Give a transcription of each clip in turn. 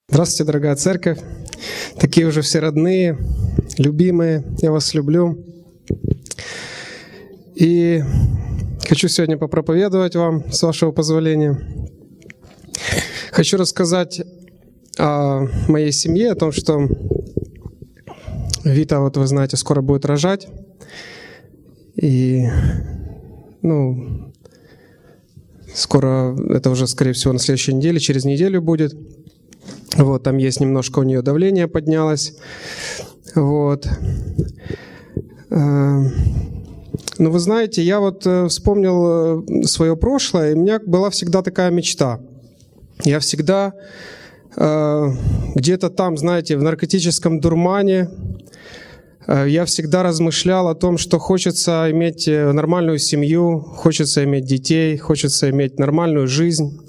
Здравствуйте, дорогая церковь. Такие уже все родные, любимые. Я вас люблю. И хочу сегодня попроповедовать вам, с вашего позволения. Хочу рассказать о моей семье, о том, что Вита, вот вы знаете, скоро будет рожать. И, скоро, это уже, скорее всего, на следующей неделе, через неделю будет. Вот, там есть немножко у нее давление поднялось. Вот. Но вы знаете, я вот вспомнил свое прошлое, и у меня была всегда такая мечта. Я всегда где-то там, знаете, в наркотическом дурмане, я всегда размышлял о том, что хочется иметь нормальную семью, хочется иметь детей, хочется иметь нормальную жизнь.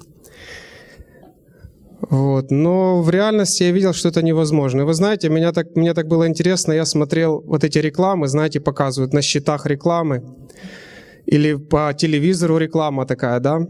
Вот. Но в реальности я видел, что это невозможно. И вы знаете, мне так было интересно, я смотрел вот эти рекламы, знаете, показывают на счетах рекламы, или по телевизору реклама такая, да?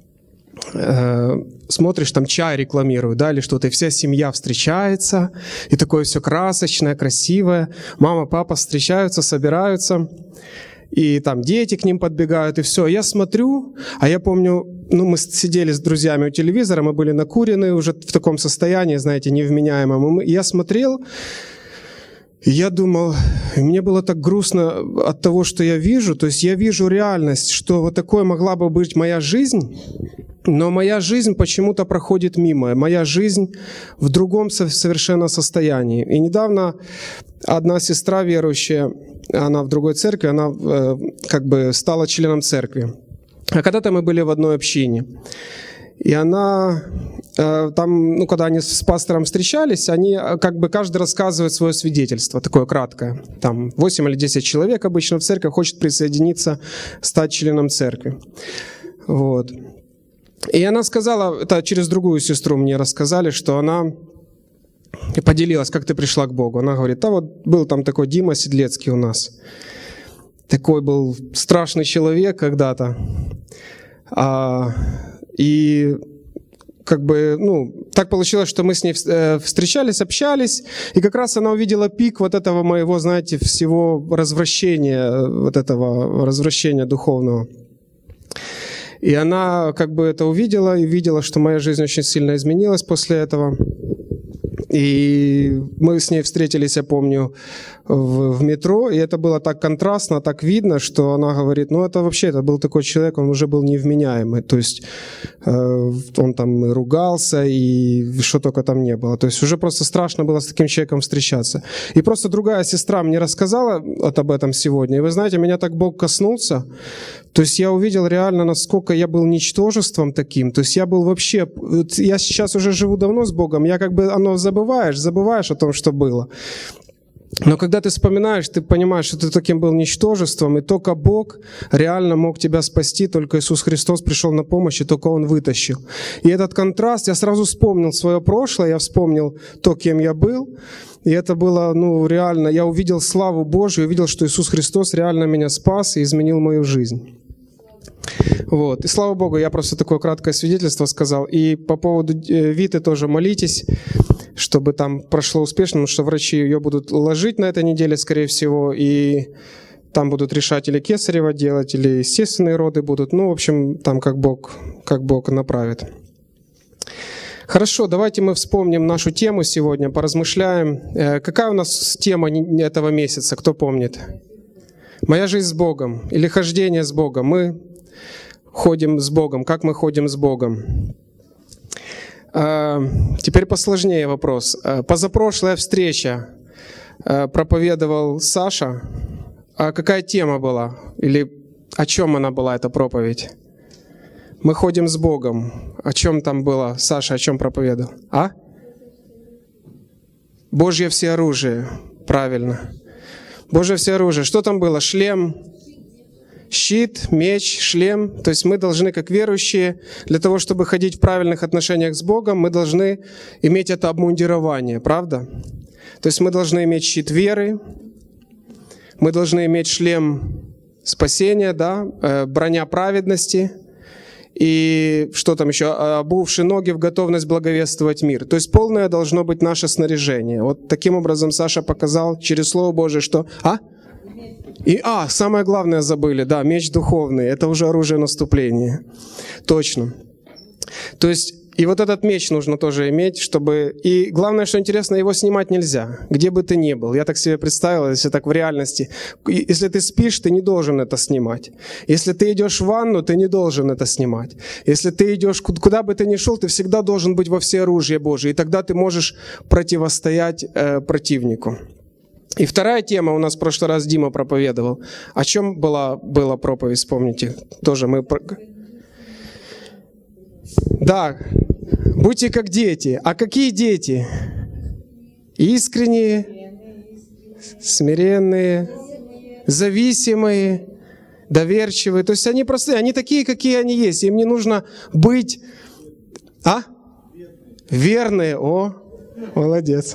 Смотришь, там чай рекламируют, да, или что-то, и вся семья встречается, и такое все красочное, красивое. Мама, папа встречаются, собираются, и там дети к ним подбегают, и все. Я смотрю, а я помню, мы сидели с друзьями у телевизора, мы были накурены уже в таком состоянии, знаете, невменяемом. Я смотрел, и я думал, и мне было так грустно от того, что я вижу. То есть я вижу реальность, что вот такой могла бы быть моя жизнь, но моя жизнь почему-то проходит мимо. Моя жизнь в другом совершенно состоянии. И недавно одна сестра верующая, она в другой церкви, она стала членом церкви. А когда-то мы были в одной общине. И она там, когда они с пастором встречались, они каждый рассказывает свое свидетельство, такое краткое. Там 8 или 10 человек обычно в церкви хочет присоединиться, стать членом церкви. Вот. И она сказала, это через другую сестру мне рассказали, что она поделилась, как ты пришла к Богу. Она говорит, вот был там такой Дима Седлецкий у нас. Такой был страшный человек когда-то. И так получилось, что мы с ней встречались, общались, и как раз она увидела пик вот этого моего, знаете, всего развращения духовного. И она это увидела, и видела, что моя жизнь очень сильно изменилась после этого. И мы с ней встретились, я помню, в метро, и это было так контрастно, так видно, что она говорит, это был такой человек, он уже был невменяемый, то есть он там и ругался, и что только там не было. То есть уже просто страшно было с таким человеком встречаться. И просто другая сестра мне рассказала об этом сегодня, и вы знаете, меня так Бог коснулся, то есть я увидел реально, насколько я был ничтожеством таким, то есть я был вообще, я сейчас уже живу давно с Богом, я забываешь о том, что было. Но когда ты вспоминаешь, ты понимаешь, что ты таким был ничтожеством, и только Бог реально мог тебя спасти, только Иисус Христос пришел на помощь, и только Он вытащил. И этот контраст, я сразу вспомнил свое прошлое, я вспомнил то, кем я был, и это было, реально, я увидел славу Божию, увидел, что Иисус Христос реально меня спас и изменил мою жизнь. Вот. И слава Богу, я просто такое краткое свидетельство сказал. И по поводу Виты тоже молитесь, чтобы там прошло успешно, потому что врачи ее будут ложить на этой неделе, скорее всего, и там будут решать, или кесарево делать, или естественные роды будут. В общем, там как Бог направит. Хорошо, давайте мы вспомним нашу тему сегодня, поразмышляем. Какая у нас тема этого месяца, кто помнит? «Моя жизнь с Богом» или «Хождение с Богом». Мы ходим с Богом. Как мы ходим с Богом? Теперь посложнее вопрос. Позапрошлая встреча проповедовал Саша. А какая тема была? Или о чем она была, эта проповедь? Мы ходим с Богом. О чем там было? Саша о чем проповедовал? Божье всеоружие. Правильно. Божье всеоружие. Что там было? Шлем, щит, меч, шлем. То есть мы должны, как верующие, для того, чтобы ходить в правильных отношениях с Богом, мы должны иметь это обмундирование, правда? То есть мы должны иметь щит веры, мы должны иметь шлем спасения, да, броня праведности, и что там еще, обувши ноги в готовность благовествовать мир. То есть полное должно быть наше снаряжение. Вот таким образом Саша показал через Слово Божие, что... Самое главное забыли, да, меч духовный, это уже оружие наступления. Точно. То есть, и вот этот меч нужно тоже иметь, чтобы... И главное, что интересно, его снимать нельзя, где бы ты ни был. Я так себе представил, если так в реальности. Если ты спишь, ты не должен это снимать. Если ты идешь в ванну, ты не должен это снимать. Если ты идешь, куда бы ты ни шел, ты всегда должен быть во всеоружии Божие. И тогда ты можешь противостоять противнику. И вторая тема у нас в прошлый раз Дима проповедовал. О чем была проповедь, вспомните? Тоже мы... Да, будьте как дети. А какие дети? Искренние, смиренные, зависимые, доверчивые. То есть они простые, они такие, какие они есть. Им не нужно быть... Верные. О, молодец.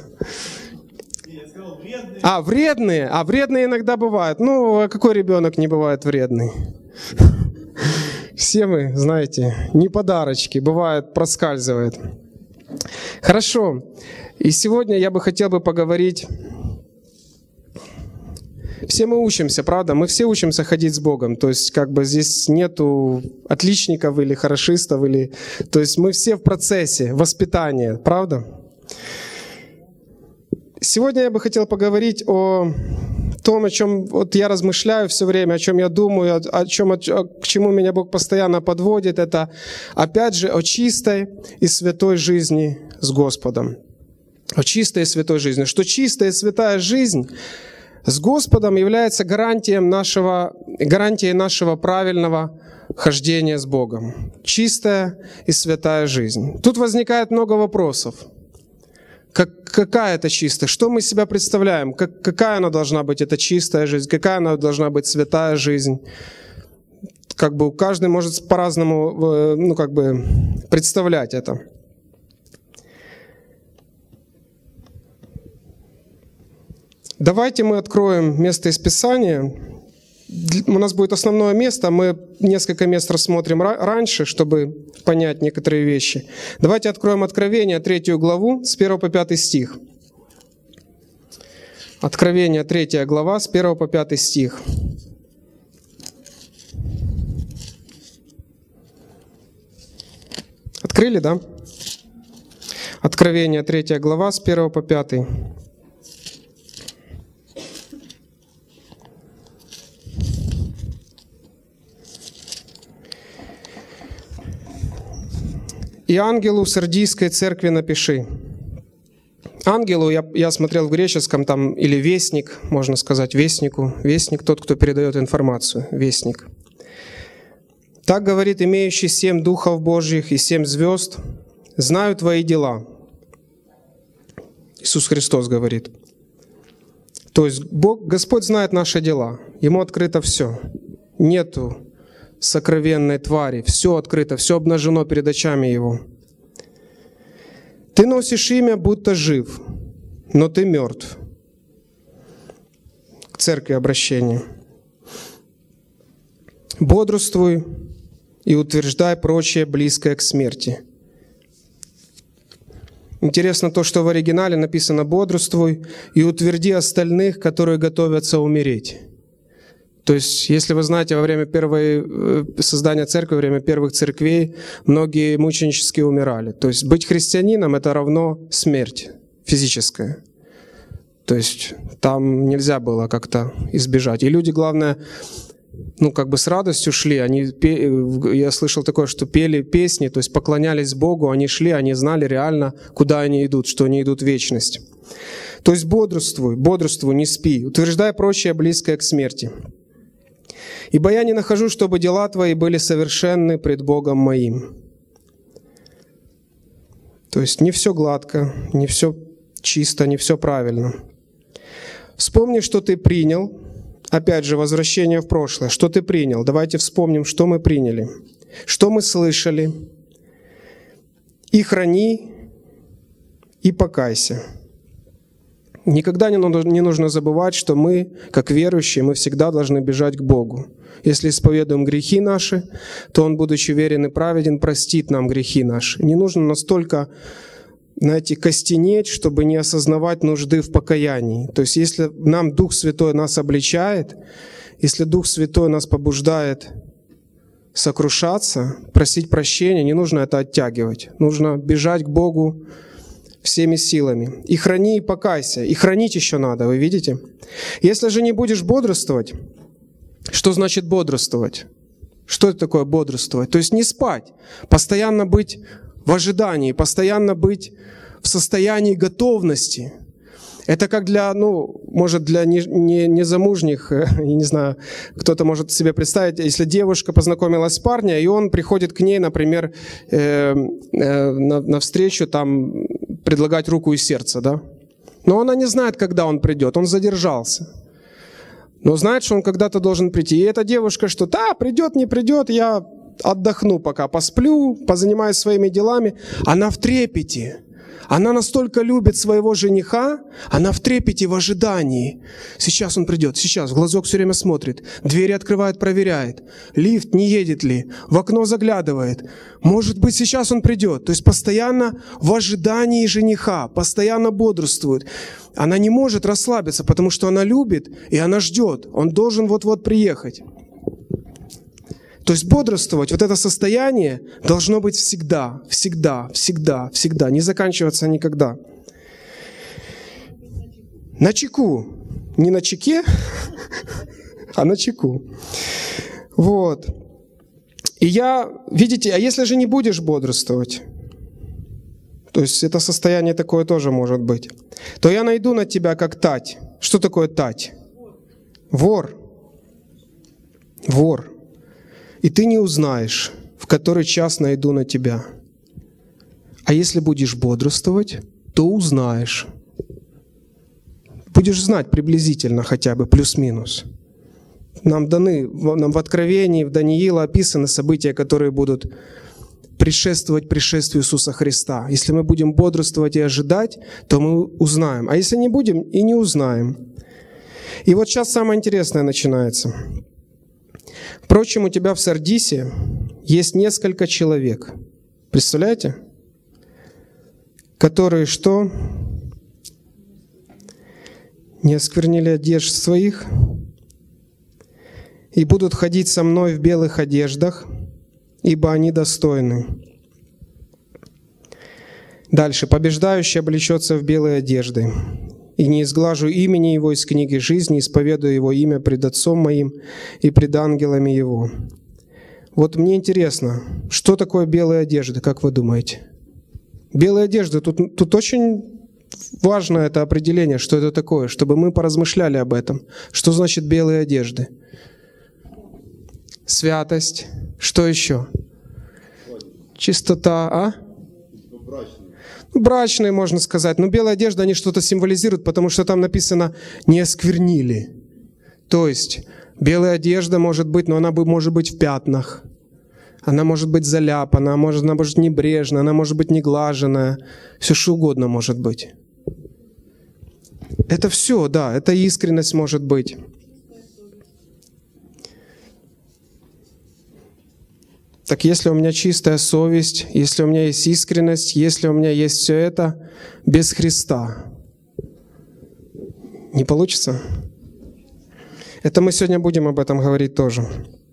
Вредные. Вредные иногда бывают. Ну, а какой ребенок не бывает вредный? Все мы, знаете, не подарочки, бывает, проскальзывает. Хорошо. И сегодня я бы хотел поговорить. Все мы учимся, правда? Мы все учимся ходить с Богом. То есть как бы здесь нету отличников или хорошистов. То есть мы все в процессе воспитания, правда? Сегодня я бы хотел поговорить о том, о чем вот я размышляю все время, о чем я думаю, к чему меня Бог постоянно подводит. Это, опять же, о чистой и святой жизни с Господом. О чистой и святой жизни. Что чистая и святая жизнь с Господом является гарантией нашего правильного хождения с Богом. Чистая и святая жизнь. Тут возникает много вопросов. Какая это чистая? Что мы себя представляем? Какая она должна быть, эта чистая жизнь? Какая она должна быть святая жизнь? Как бы каждый может по-разному представлять это. Давайте мы откроем место из Писания. У нас будет основное место, мы несколько мест рассмотрим раньше, чтобы понять некоторые вещи. Давайте откроем Откровение, 3 главу, с 1 по 5 стих. Откровение, 3 глава, с 1 по 5 стих. Открыли, да? Откровение, 3 глава, с 1 по 5. «И ангелу Сардийской церкви напиши». Ангелу, я смотрел в греческом, там, или вестник, можно сказать, вестнику. Вестник — тот, кто передает информацию, вестник. «Так говорит имеющий 7 духов Божьих и 7 звезд, знаю твои дела». Иисус Христос говорит. То есть Господь знает наши дела, Ему открыто все. Нету сокровенной твари. Все открыто, все обнажено перед очами Его. Ты носишь имя, будто жив, но ты мертв. К церкви обращение. Бодрствуй и утверждай прочее, близкое к смерти. Интересно то, что в оригинале написано «бодрствуй и утверди остальных, которые готовятся умереть». То есть, если вы знаете, во время создания церкви, во время первых церквей, многие мученически умирали. То есть быть христианином — это равно смерть физическая. То есть там нельзя было как-то избежать. И люди, главное, с радостью шли. Я слышал такое, что пели песни, то есть поклонялись Богу, они шли, они знали реально, куда они идут, что они идут в вечность. То есть бодрствуй, не спи, утверждай прочее, близкое к смерти. Ибо я не нахожу, чтобы дела твои были совершенны пред Богом моим. То есть не все гладко, не все чисто, не все правильно. Вспомни, что ты принял. Опять же, возвращение в прошлое. Что ты принял? Давайте вспомним, что мы приняли. Что мы слышали. И храни, и покайся. Никогда не нужно забывать, что мы, как верующие, мы всегда должны бежать к Богу. Если исповедуем грехи наши, то Он, будучи верен и праведен, простит нам грехи наши. Не нужно настолько, знаете, костенеть, чтобы не осознавать нужды в покаянии. То есть если нам Дух Святой нас обличает, если Дух Святой нас побуждает сокрушаться, просить прощения, не нужно это оттягивать. Нужно бежать к Богу всеми силами. И храни, и покайся. И хранить еще надо, вы видите? Если же не будешь бодрствовать, что значит бодрствовать? Что это такое бодрствовать? То есть не спать, постоянно быть в ожидании, постоянно быть в состоянии готовности. Это как для, может, для незамужних, я не знаю, кто-то может себе представить, если девушка познакомилась с парнем, и он приходит к ней, например, на встречу, там, предлагать руку и сердце, да? Но она не знает, когда он придет, он задержался. Но знает, что он когда-то должен прийти. И эта девушка, что придет, не придет, я отдохну пока, посплю, позанимаюсь своими делами. Она в трепете. Она настолько любит своего жениха, она в трепете, в ожидании. Сейчас он придет, сейчас, в глазок все время смотрит, двери открывает, проверяет, лифт не едет ли, в окно заглядывает. Может быть, сейчас он придет. То есть постоянно в ожидании жениха, постоянно бодрствует. Она не может расслабиться, потому что она любит, и она ждет. Он должен вот-вот приехать. То есть бодрствовать, вот это состояние должно быть всегда, всегда, всегда, всегда, не заканчиваться никогда. На чеку, не на чеке, а на чеку. Вот. И видите, а если же не будешь бодрствовать, то есть это состояние такое тоже может быть, то я найду на тебя как тать. Что такое тать? Вор. Вор. И ты не узнаешь, в который час найду на тебя. А если будешь бодрствовать, то узнаешь. Будешь знать приблизительно хотя бы, плюс-минус. Нам в Откровении, в Даниила описаны события, которые будут предшествовать пришествию Иисуса Христа. Если мы будем бодрствовать и ожидать, то мы узнаем. А если не будем, и не узнаем. И вот сейчас самое интересное начинается. Впрочем, у тебя в Сардисе есть несколько человек. Представляете? Которые что? Не осквернили одежд своих и будут ходить со мной в белых одеждах, ибо они достойны. Дальше. Побеждающий облечется в белые одежды. И не изглажу имени Его из книги жизни, исповедую Его имя пред Отцом Моим и пред ангелами Его. Вот мне интересно, что такое белые одежды, как вы думаете? Белые одежды, тут очень важно это определение, что это такое, чтобы мы поразмышляли об этом. Что значит белые одежды? Святость. Что еще? Чистота, Брачные, можно сказать. Но белая одежда, они что-то символизируют, потому что там написано «не осквернили». То есть белая одежда может быть, но она может быть в пятнах. Она может быть заляпана, она может быть небрежная, она может быть неглаженная. Все что угодно может быть. Это все, да, это искренность может быть. Так если у меня чистая совесть, если у меня есть искренность, если у меня есть все это, без Христа, не получится? Это мы сегодня будем об этом говорить тоже.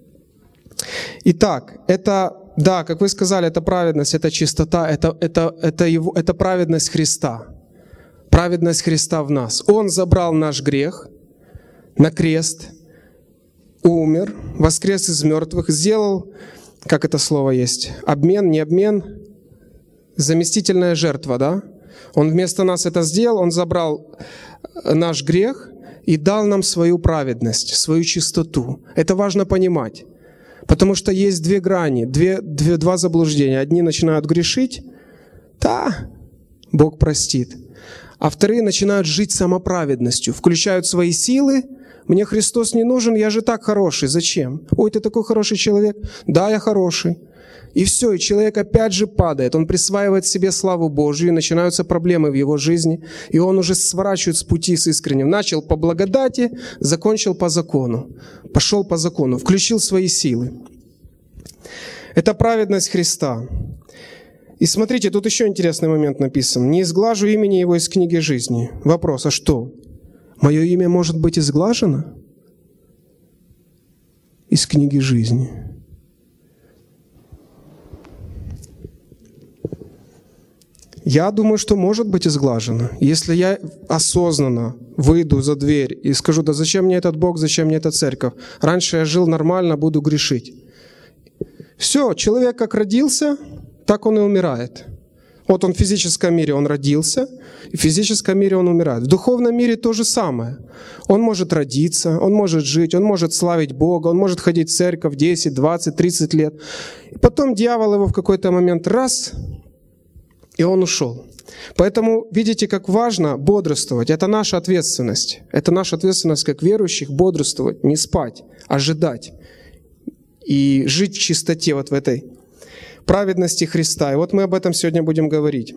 Итак, это, да, как вы сказали, это праведность, это чистота, это праведность Христа. Праведность Христа в нас. Он забрал наш грех на крест, умер, воскрес из мертвых, сделал... Как это слово есть? Обмен, не обмен? Заместительная жертва, да? Он вместо нас это сделал, Он забрал наш грех и дал нам свою праведность, свою чистоту. Это важно понимать. Потому что есть две грани, два заблуждения. Одни начинают грешить. Да, Бог простит. А вторые начинают жить самоправедностью, включают свои силы. Мне Христос не нужен, я же так хороший. Зачем? Ой, ты такой хороший человек. Да, я хороший. И все, и человек опять же падает. Он присваивает себе славу Божью, и начинаются проблемы в его жизни. И он уже сворачивает с пути с искренним. Начал по благодати, закончил по закону. Пошел по закону, включил свои силы. Это праведность Христа. И смотрите, тут еще интересный момент написан. «Не изглажу имени Его из книги жизни». Вопрос, а что? Мое имя может быть изглажено из книги жизни? Я думаю, что может быть изглажено. Если я осознанно выйду за дверь и скажу, да зачем мне этот Бог, зачем мне эта церковь? Раньше я жил нормально, буду грешить. Все, человек как родился, так он и умирает. Вот он в физическом мире, он родился, и в физическом мире он умирает. В духовном мире то же самое. Он может родиться, он может жить, он может славить Бога, он может ходить в церковь 10, 20, 30 лет. И потом дьявол его в какой-то момент раз, и он ушел. Поэтому видите, как важно бодрствовать. Это наша ответственность. Это наша ответственность как верующих бодрствовать, не спать, ожидать. И жить в чистоте вот в этой праведности Христа. И вот мы об этом сегодня будем говорить.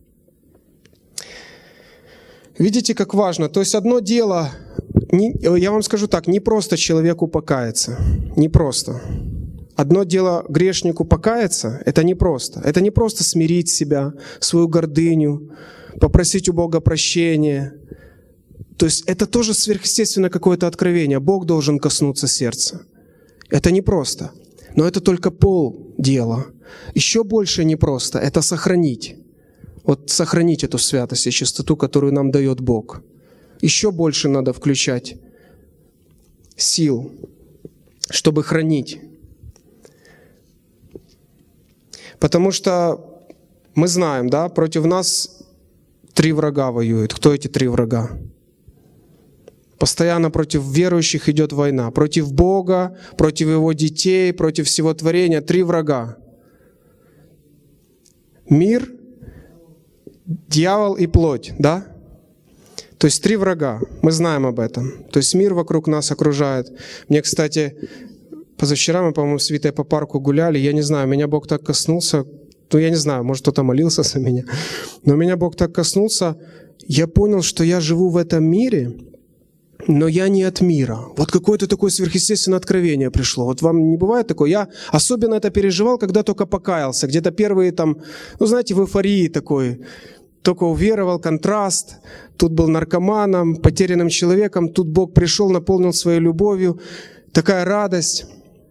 Видите, как важно. То есть одно дело, я вам скажу так, не просто человеку покаяться. Не просто. Одно дело грешнику покаяться, это непросто. Это не просто смирить себя, свою гордыню, попросить у Бога прощения. То есть это тоже сверхъестественное какое-то откровение. Бог должен коснуться сердца. Это непросто. Но это только полдела. Еще больше непросто — это сохранить. Вот сохранить эту святость и чистоту, которую нам дает Бог. Еще больше надо включать сил, чтобы хранить. Потому что мы знаем, да, против нас 3 врага воюют. Кто эти 3 врага? Постоянно против верующих идет война. Против Бога, против Его детей, против всего творения. 3 врага. Мир, дьявол и плоть, да? То есть 3 врага. Мы знаем об этом. То есть мир вокруг нас окружает. Мне, кстати, позавчера мы, по-моему, с Витой по парку гуляли. Я не знаю, меня Бог так коснулся. Ну, я не знаю, может, кто-то молился за меня. Но меня Бог так коснулся. Я понял, что я живу в этом мире, но я не от мира. Вот какое-то такое сверхъестественное откровение пришло. Вот вам не бывает такое? Я особенно это переживал, когда только покаялся. Где-то первые там, ну знаете, в эйфории такой. Только уверовал, контраст. Тут был наркоманом, потерянным человеком. Тут Бог пришел, наполнил своей любовью. Такая радость.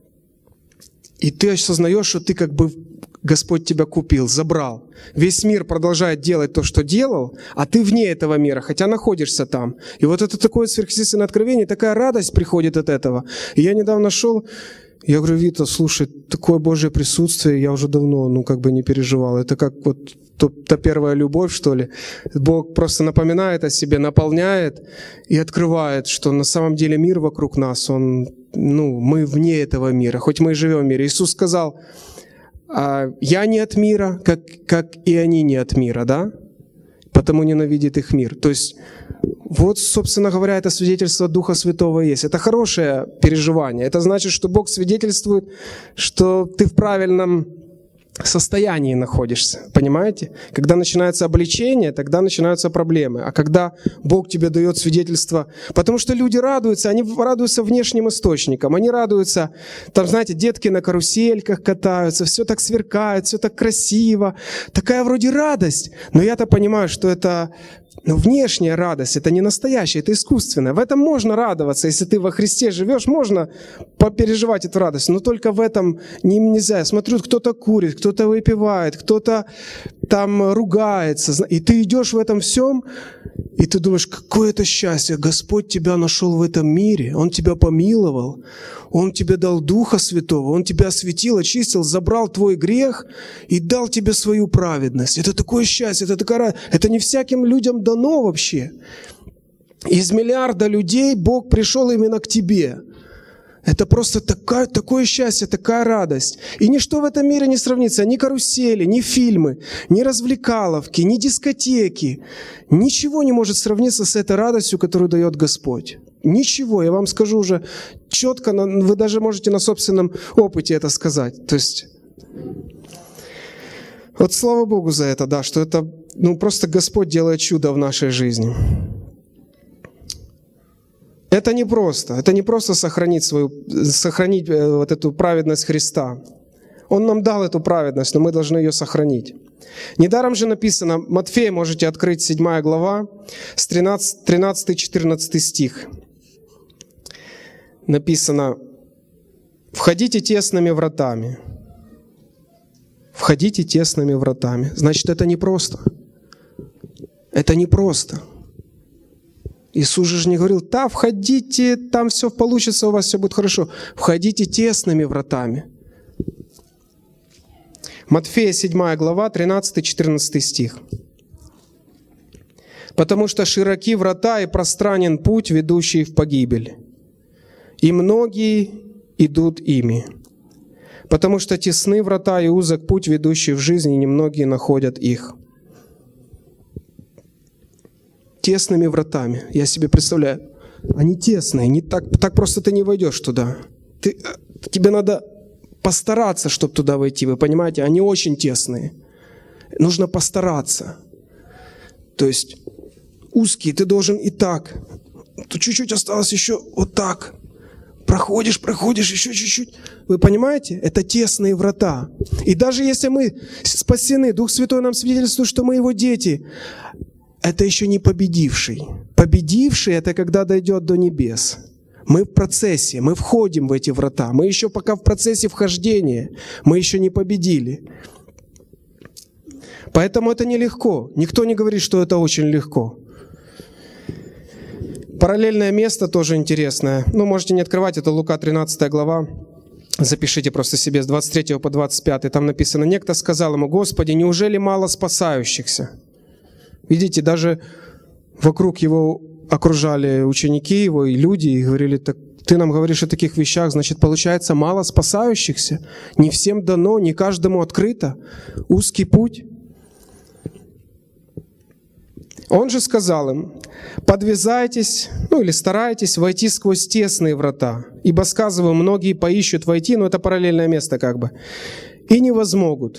И ты осознаешь, что ты как бы Господь тебя купил, забрал. Весь мир продолжает делать то, что делал, а ты вне этого мира, хотя находишься там. И вот это такое сверхъестественное откровение, такая радость приходит от этого. И я недавно шел, я говорю, Вита, слушай, такое Божье присутствие, я уже давно, не переживал. Это как вот та первая любовь, что ли. Бог просто напоминает о себе, наполняет и открывает, что на самом деле мир вокруг нас, мы вне этого мира, хоть мы и живем в мире. Иисус сказал, я не от мира, как и они не от мира, да? Потому ненавидит их мир. То есть, вот, собственно говоря, это свидетельство Духа Святого есть. Это хорошее переживание. Это значит, что Бог свидетельствует, что ты в правильном состоянии находишься. Понимаете? Когда начинается обличение, тогда начинаются проблемы. А когда Бог тебе дает свидетельство... Потому что люди радуются, они радуются внешним источникам. Они радуются, там, знаете, детки на карусельках катаются, все так сверкает, все так красиво. Такая вроде радость. Но я-то понимаю, что это... внешняя радость, это не настоящая, это искусственная. В этом можно радоваться. Если ты во Христе живешь, можно попереживать эту радость. Но только в этом нельзя. Я смотрю, кто-то курит, кто-то выпивает, кто-то там ругается. И ты идешь в этом всем, и ты думаешь, какое это счастье. Господь тебя нашел в этом мире. Он тебя помиловал. Он тебе дал Духа Святого. Он тебя осветил, очистил, забрал твой грех и дал тебе свою праведность. Это такое счастье, это такая радость. Это не всяким людям дано вообще. Из миллиарда людей Бог пришел именно к тебе. Это просто такое счастье, такая радость. И ничто в этом мире не сравнится. Ни карусели, ни фильмы, ни развлекаловки, ни дискотеки. Ничего не может сравниться с этой радостью, которую дает Господь. Ничего, я вам скажу уже четко, вы даже можете на собственном опыте это сказать. То есть, вот слава Богу за это, да, что это просто Господь делает чудо в нашей жизни. Это не просто сохранить вот эту праведность Христа. Он нам дал эту праведность, но мы должны ее сохранить. Недаром же написано, Матфея можете открыть, 7 глава, с 13-14 стих. Написано: «Входите тесными вратами». Входите тесными вратами. Значит, это непросто. Это непросто. Иисус же не говорил: «Да, входите, там все получится, у вас все будет хорошо». Входите тесными вратами. Матфея 7 глава, 13-14 стих. «Потому что широки врата и пространен путь, ведущий в погибель, и многие идут ими. Потому что тесны врата и узок путь, ведущий в жизнь, и немногие находят их». Тесными вратами. Я себе представляю, они тесные, не так просто ты не войдешь туда. Тебе надо постараться, чтобы туда войти, вы понимаете? Они очень тесные. Нужно постараться. То есть узкие, ты должен и так. Тут чуть-чуть осталось еще вот так. Проходишь, еще чуть-чуть. Вы понимаете? Это тесные врата. И даже если мы спасены, Дух Святой нам свидетельствует, что мы Его дети, это еще не победивший. Победивший — это когда дойдет до небес. Мы в процессе, мы входим в эти врата. Мы еще пока в процессе вхождения. Мы еще не победили. Поэтому это нелегко. Никто не говорит, что это очень легко. Параллельное место тоже интересное. Можете не открывать, это Лука 13 глава. Запишите просто себе с 23 по 25. Там написано: «Некто сказал ему: Господи, неужели мало спасающихся?» Видите, даже вокруг его окружали ученики его и люди, и говорили: так ты нам говоришь о таких вещах, значит, получается, мало спасающихся. Не всем дано, не каждому открыто. Узкий путь. Он же сказал им: подвязайтесь, или старайтесь войти сквозь тесные врата. Ибо, сказываю, многие поищут войти, но это параллельное место как бы, и не возмогут.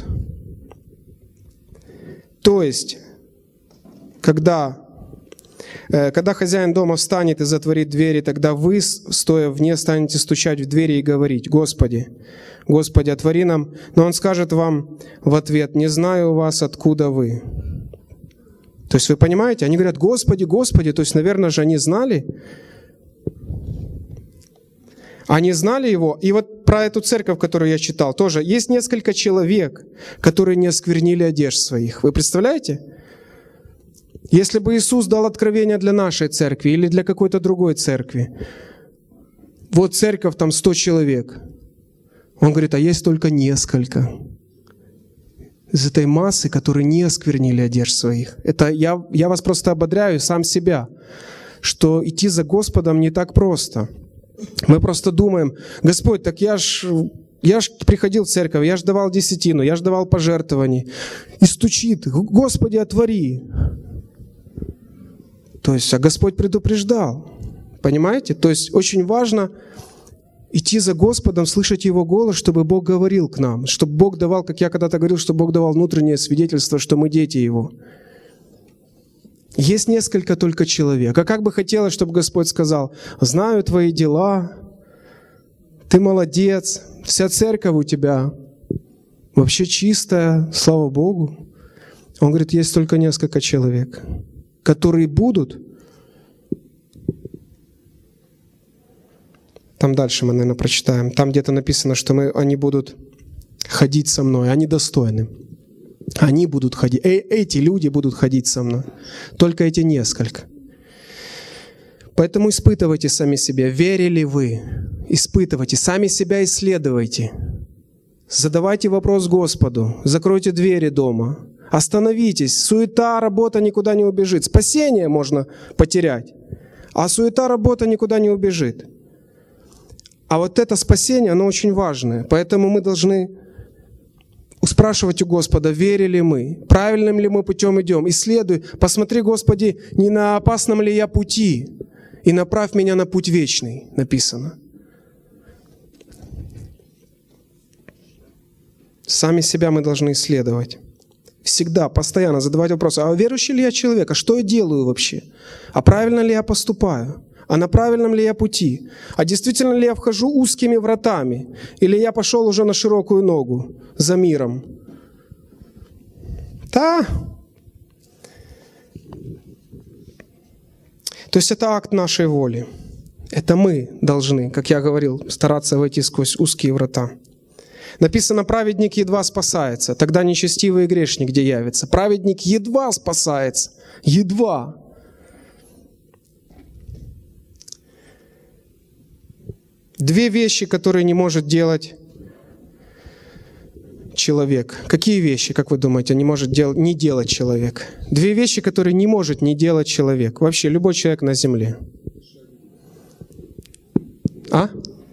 То есть, когда хозяин дома встанет и затворит двери, тогда вы, стоя вне, станете стучать в двери и говорить: Господи, Господи, отвори нам. Но Он скажет вам в ответ: не знаю вас, откуда вы. То есть вы понимаете, они говорят: Господи, Господи, то есть, наверное же, они знали. Они знали Его. И вот про эту церковь, которую я читал, тоже есть несколько человек, которые не осквернили одежд своих. Вы представляете? Если бы Иисус дал откровение для нашей церкви или для какой-то другой церкви, вот церковь, там 100 человек. Он говорит: а есть только несколько из этой массы, которые не осквернили одежд своих. Это я вас просто ободряю, сам себя, что идти за Господом не так просто. Мы просто думаем: Господь, так я ж приходил в церковь, я ж давал десятину, я ж давал пожертвований. И стучит: Господи, отвори. То есть, а Господь предупреждал. Понимаете? То есть очень важно идти за Господом, слышать Его голос, чтобы Бог говорил к нам, чтобы Бог давал, как я когда-то говорил, чтобы Бог давал внутреннее свидетельство, что мы дети Его. Есть несколько только человек. А как бы хотелось, чтобы Господь сказал: знаю твои дела, ты молодец, вся церковь у тебя вообще чистая, слава Богу. Он говорит: есть только несколько человек, которые будут. Там дальше мы, наверное, прочитаем. Там где-то написано, что они будут ходить со мной. Они достойны. Они будут ходить. Эти люди будут ходить со мной. Только эти несколько. Поэтому испытывайте сами себя. Верили вы? Испытывайте. Сами себя исследуйте. Задавайте вопрос Господу. Закройте двери дома. Остановитесь. Суета, работа никуда не убежит. Спасение можно потерять. А суета, работа никуда не убежит. А вот это спасение, оно очень важное. Поэтому мы должны спрашивать у Господа, верили мы, правильным ли мы путем идем. Исследуй, посмотри, Господи, не на опасном ли я пути, и направь меня на путь вечный, написано. Сами себя мы должны исследовать. Всегда, постоянно задавать вопросы. А верующий ли я человек? А что я делаю вообще? А правильно ли я поступаю? А на правильном ли я пути? А действительно ли я вхожу узкими вратами? Или я пошел уже на широкую ногу за миром? Да. То есть это акт нашей воли. Это мы должны, как я говорил, стараться войти сквозь узкие врата. Написано, праведник едва спасается, тогда нечестивый и грешник где явится. Праведник едва спасается. Едва. Две вещи, которые не может делать человек. Какие вещи, как вы думаете, не делать человек? Две вещи, которые не может не делать человек. Вообще, любой человек на земле. А?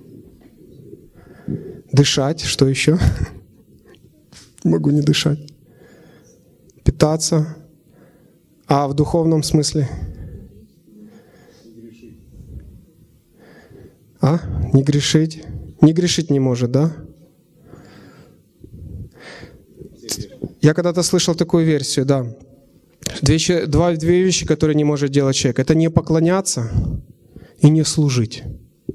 Дышать. Что еще? Могу не дышать. Питаться. А в духовном смысле? А? Не грешить? Не грешить не может, да? Я когда-то слышал такую версию, да. Две вещи, которые не может делать человек. Это не поклоняться и не служить.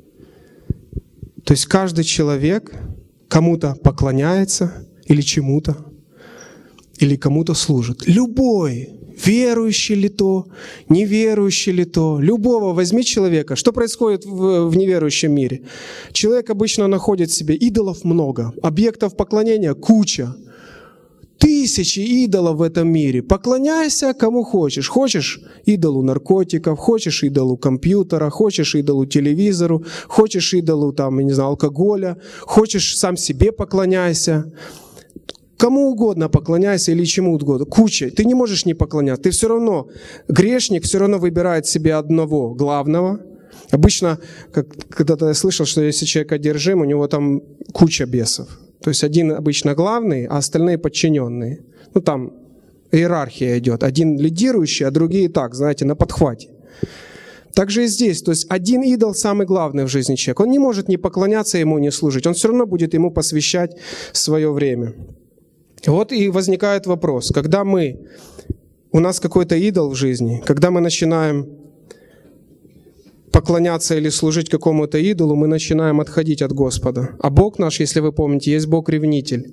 То есть каждый человек кому-то поклоняется или чему-то, или кому-то служит. Любой, верующий ли то, неверующий ли то, любого возьми человека. Что происходит в неверующем мире? Человек обычно находит в себе идолов много, объектов поклонения куча. Тысячи идолов в этом мире. Поклоняйся кому хочешь. Хочешь идолу наркотиков, хочешь идолу компьютера, хочешь идолу телевизору, хочешь идолу алкоголя, хочешь сам себе поклоняйся. Кому угодно поклоняйся или чему угодно. Куча. Ты не можешь не поклоняться. Ты все равно, грешник все равно выбирает себе одного главного. Обычно, когда-то я слышал, что если человек одержим, у него там куча бесов. То есть один обычно главный, а остальные подчиненные. Там иерархия идет. Один лидирующий, а другие так, знаете, на подхвате. Так же и здесь. То есть один идол самый главный в жизни человека. Он не может не поклоняться ему, не служить. Он все равно будет ему посвящать свое время. Вот и возникает вопрос. Когда у нас какой-то идол в жизни, когда мы начинаем поклоняться или служить какому-то идолу, мы начинаем отходить от Господа. А Бог наш, если вы помните, есть Бог-ревнитель.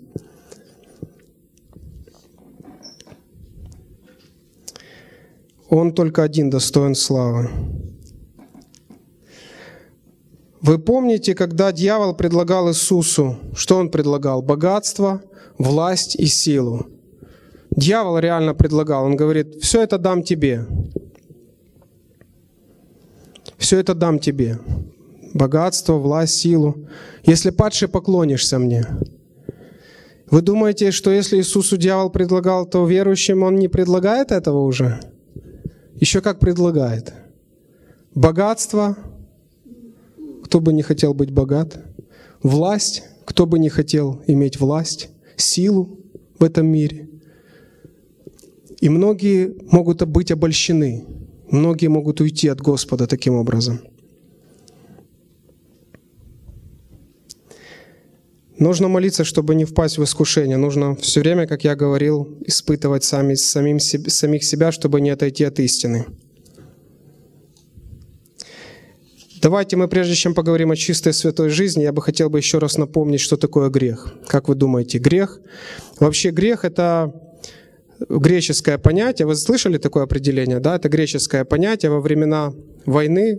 Он только один достоин славы. Вы помните, когда дьявол предлагал Иисусу, что он предлагал? Богатство, власть и силу. Дьявол реально предлагал. Он говорит, все это дам тебе. Все это дам тебе. Богатство, власть, силу. Если падший, поклонишься мне. Вы думаете, что если Иисусу дьявол предлагал, то верующим он не предлагает этого уже? Еще как предлагает. Богатство. Кто бы не хотел быть богат? Власть. Кто бы не хотел иметь власть? Силу в этом мире. И многие могут быть обольщены. Многие могут уйти от Господа таким образом. Нужно молиться, чтобы не впасть в искушение. Нужно все время, как я говорил, испытывать самих себя, чтобы не отойти от истины. Давайте мы, прежде чем поговорим о чистой святой жизни, я бы хотел еще раз напомнить, что такое грех. Как вы думаете, грех? Вообще грех — это греческое понятие. Вы слышали такое определение? Да? Это греческое понятие во времена войны.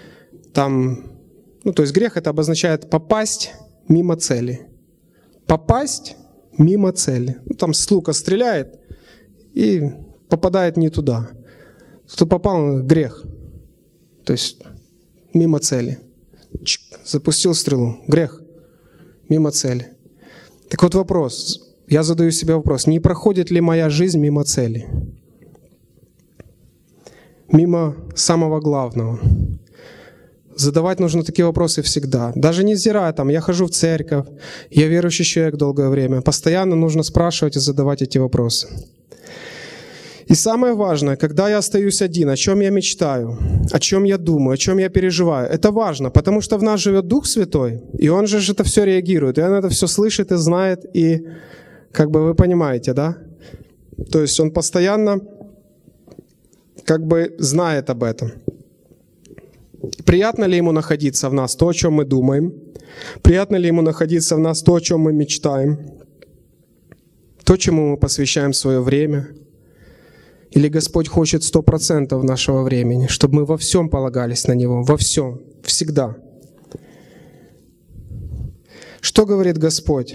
То есть грех — это обозначает попасть мимо цели. Попасть мимо цели. С лука стреляет и попадает не туда. Кто попал — грех. То есть мимо цели. Запустил стрелу. Грех. Мимо цели. Так вот вопрос. Я задаю себе вопрос. Не проходит ли моя жизнь мимо цели? Мимо самого главного. задавать нужно такие вопросы всегда. Даже невзирая, там, я хожу в церковь, я верующий человек долгое время. Постоянно нужно спрашивать и задавать эти вопросы. И самое важное, когда я остаюсь один, о чем я мечтаю, о чем я думаю, о чем я переживаю, это важно, потому что в нас живет Дух Святой, и Он же это все реагирует, и Он это все слышит и знает, и как бы вы понимаете, да? То есть Он постоянно как бы знает об этом. Приятно ли Ему находиться в нас то, о чем мы думаем? Приятно ли Ему находиться в нас то, о чем мы мечтаем? То, чему мы посвящаем свое время? Или Господь хочет 100% нашего времени, чтобы мы во всем полагались на Него, во всем, всегда. Что говорит Господь?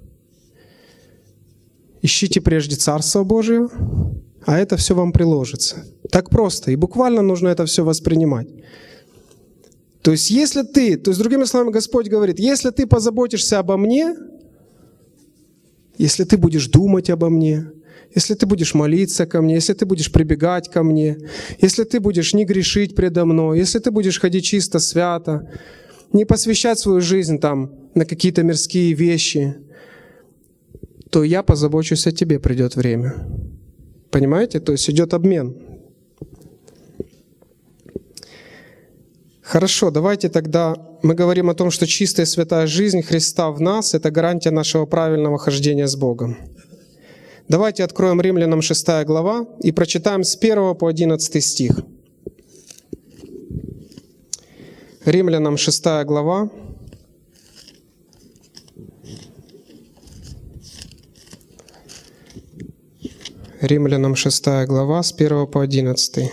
Ищите прежде Царство Божие, а это все вам приложится. Так просто, и буквально нужно это все воспринимать. То есть, если ты, то есть, другими словами, Господь говорит, если ты позаботишься обо мне, если ты будешь думать обо мне, если ты будешь молиться ко мне, если ты будешь прибегать ко мне, если ты будешь не грешить предо мной, если ты будешь ходить чисто, свято, не посвящать свою жизнь там на какие-то мирские вещи, то я позабочусь о тебе, придет время. Понимаете? То есть идет обмен. Хорошо, давайте тогда мы говорим о том, что чистая святая жизнь Христа в нас — это гарантия нашего правильного хождения с Богом. Давайте откроем Римлянам 6 глава и прочитаем с 1 по 11 стих. Римлянам 6 глава. Римлянам 6 глава с 1 по 11.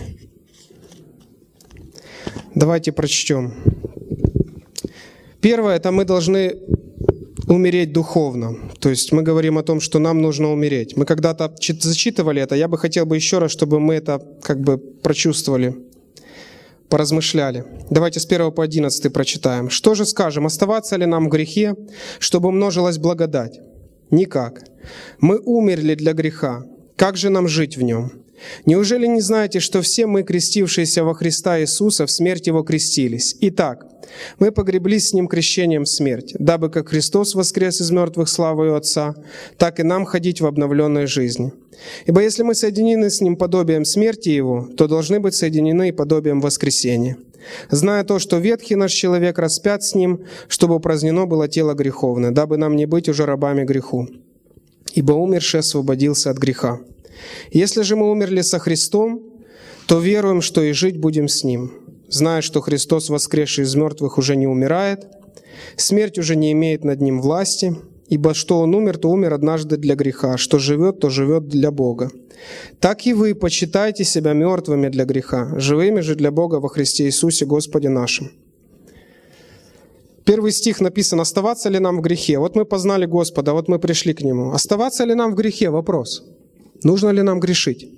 Давайте прочтем. Первое — это мы должны умереть духовно. То есть мы говорим о том, что нам нужно умереть. Мы когда-то зачитывали это, я бы хотел бы еще раз, чтобы мы это как бы прочувствовали, поразмышляли. Давайте с 1 по 11 прочитаем. «Что же скажем? Оставаться ли нам в грехе, чтобы умножилась благодать? Никак. Мы умерли для греха. Как же нам жить в нем? Неужели не знаете, что все мы, крестившиеся во Христа Иисуса, в смерть Его крестились? Итак, мы погреблись с Ним крещением в смерть, дабы как Христос воскрес из мертвых славою Отца, так и нам ходить в обновленной жизни. Ибо если мы соединены с Ним подобием смерти Его, то должны быть соединены и подобием воскресения. Зная то, что ветхий наш человек распят с Ним, чтобы упразднено было тело греховное, дабы нам не быть уже рабами греху. Ибо умерший освободился от греха. Если же мы умерли со Христом, то веруем, что и жить будем с Ним, зная, что Христос, воскресший из мертвых, уже не умирает, смерть уже не имеет над Ним власти, ибо что Он умер, то умер однажды для греха, что живет, то живет для Бога. Так и вы почитайте себя мертвыми для греха, живыми же для Бога во Христе Иисусе Господе нашим». Первый стих написано: «Оставаться ли нам в грехе?» Вот мы познали Господа, вот мы пришли к Нему. Оставаться ли нам в грехе? Вопрос. Нужно ли нам грешить?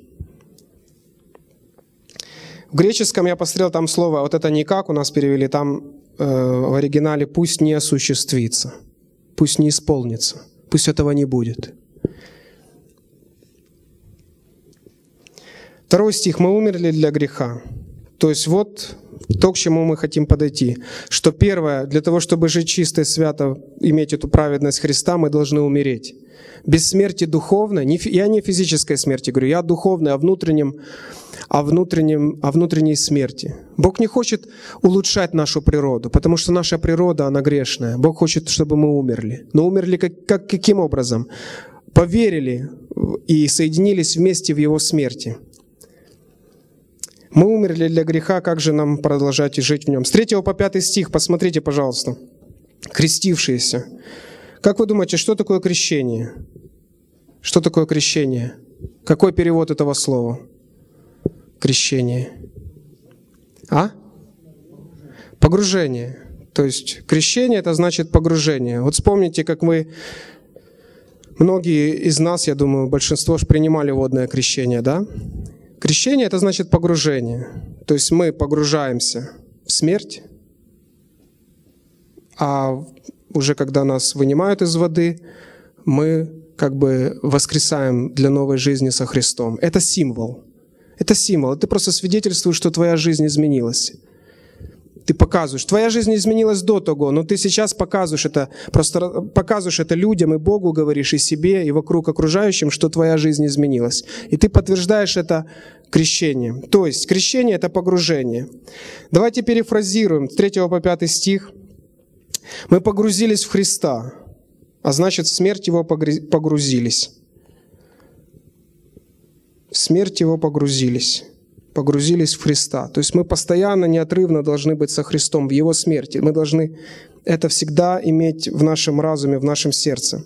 В греческом я посмотрел там слово, вот это «никак» у нас перевели, там в оригинале «пусть не осуществится», «пусть не исполнится», «пусть этого не будет». Второй стих: «Мы умерли для греха». То есть вот то, к чему мы хотим подойти. Что первое, для того, чтобы жить чисто и свято, иметь эту праведность Христа, мы должны умереть. Без смерти духовной, я не о физической смерти говорю, я о духовной, о внутренней смерти. Бог не хочет улучшать нашу природу, потому что наша природа, она грешная. Бог хочет, чтобы мы умерли. Но умерли каким образом? Поверили и соединились вместе в Его смерти. Мы умерли для греха, как же нам продолжать и жить в нем? С 3 по 5 стих, посмотрите, пожалуйста. Крестившиеся. Как вы думаете, что такое крещение? Что такое крещение? Какой перевод этого слова? Крещение. Погружение. То есть крещение — это значит погружение. Вот вспомните, как многие из нас, я думаю, большинство принимали водное крещение, да? Крещение — это значит погружение. То есть мы погружаемся в смерть, а уже когда нас вынимают из воды, мы как бы воскресаем для новой жизни со Христом. Это символ. Это символ. Ты просто свидетельствуешь, что твоя жизнь изменилась. Ты показываешь. Твоя жизнь изменилась до того, но ты сейчас показываешь это, просто показываешь это людям и Богу говоришь, и себе, и вокруг окружающим, что твоя жизнь изменилась. И ты подтверждаешь это крещением. То есть крещение — это погружение. Давайте перефразируем с 3 по 5 стих. Мы погрузились в Христа, а значит, в смерть Его погрузились. В смерть Его погрузились в Христа. То есть мы постоянно, неотрывно должны быть со Христом в Его смерти. Мы должны это всегда иметь в нашем разуме, в нашем сердце.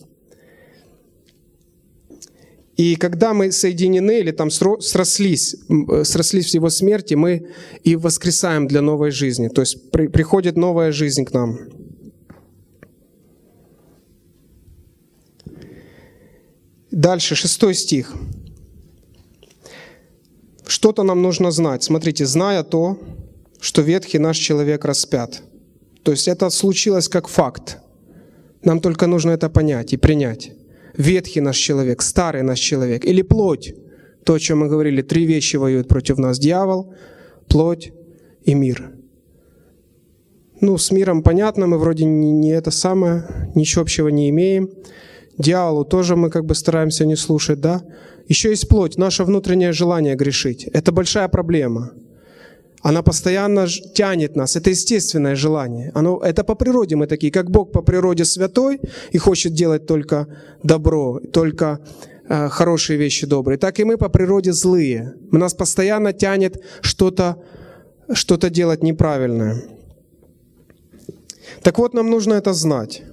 И когда мы соединены или там срослись в Его смерти, мы и воскресаем для новой жизни. То есть приходит новая жизнь к нам. Дальше, 6 стих. Что-то нам нужно знать. Смотрите, зная то, что ветхий наш человек распят. То есть это случилось как факт. Нам только нужно это понять и принять. Ветхий наш человек, старый наш человек или плоть. То, о чем мы говорили, 3 вещи воюют против нас. Дьявол, плоть и мир. С миром понятно, мы вроде не это самое, ничего общего не имеем. Дьяволу тоже мы стараемся не слушать, да? Еще есть плоть, наше внутреннее желание грешить. Это большая проблема. Она постоянно тянет нас. Это естественное желание. Это по природе мы такие. Как Бог по природе святой и хочет делать только добро, только хорошие вещи добрые, так и мы по природе злые. Нас постоянно тянет что-то делать неправильное. Так вот, нам нужно это знать.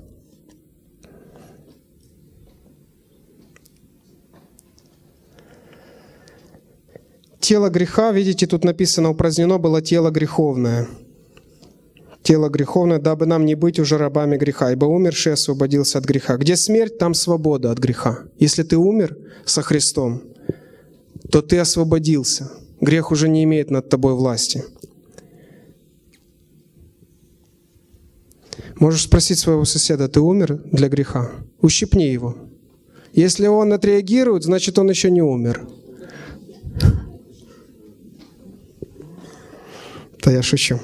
Тело греха, видите, тут написано, упразднено было тело греховное. Тело греховное, дабы нам не быть уже рабами греха, ибо умерший освободился от греха. Где смерть, там свобода от греха. Если ты умер со Христом, то ты освободился. Грех уже не имеет над тобой власти. Можешь спросить своего соседа, ты умер для греха? Ущипни его. Если он отреагирует, значит, он еще не умер. Да я шучу.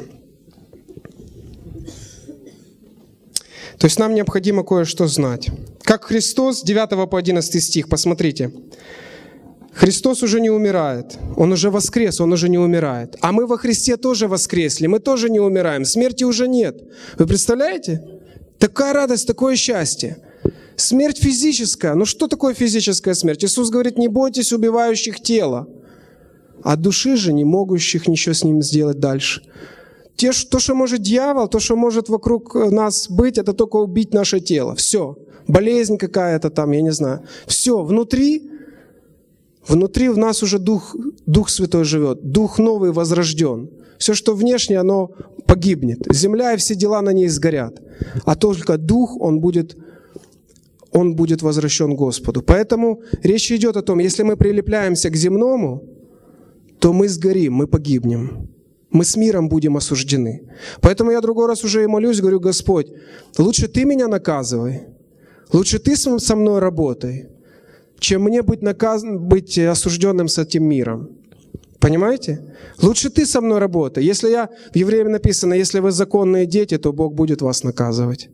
То есть нам необходимо кое-что знать. Как Христос, 9 по 11 стих, посмотрите. Христос уже не умирает. Он уже воскрес, Он уже не умирает. А мы во Христе тоже воскресли, мы тоже не умираем. Смерти уже нет. Вы представляете? Такая радость, такое счастье. Смерть физическая. Что такое физическая смерть? Иисус говорит, не бойтесь убивающих тело. А души же, не могущих ничего с ним сделать дальше. То, что может дьявол, то, что может вокруг нас быть, это только убить наше тело. Все. Болезнь какая-то там, я не знаю. Все. Внутри в нас уже Дух Святой живет. Дух новый возрожден. Все, что внешне, оно погибнет. Земля и все дела на ней сгорят. А только Дух, он будет возвращен Господу. Поэтому речь идет о том, если мы прилепляемся к земному, то мы сгорим, мы погибнем. Мы с миром будем осуждены. Поэтому я другой раз уже и молюсь, говорю, Господь, лучше Ты меня наказывай, лучше Ты со мной работай, чем мне быть осужденным с этим миром. Понимаете? Лучше Ты со мной работай. В Евреям написано, если вы законные дети, то Бог будет вас наказывать.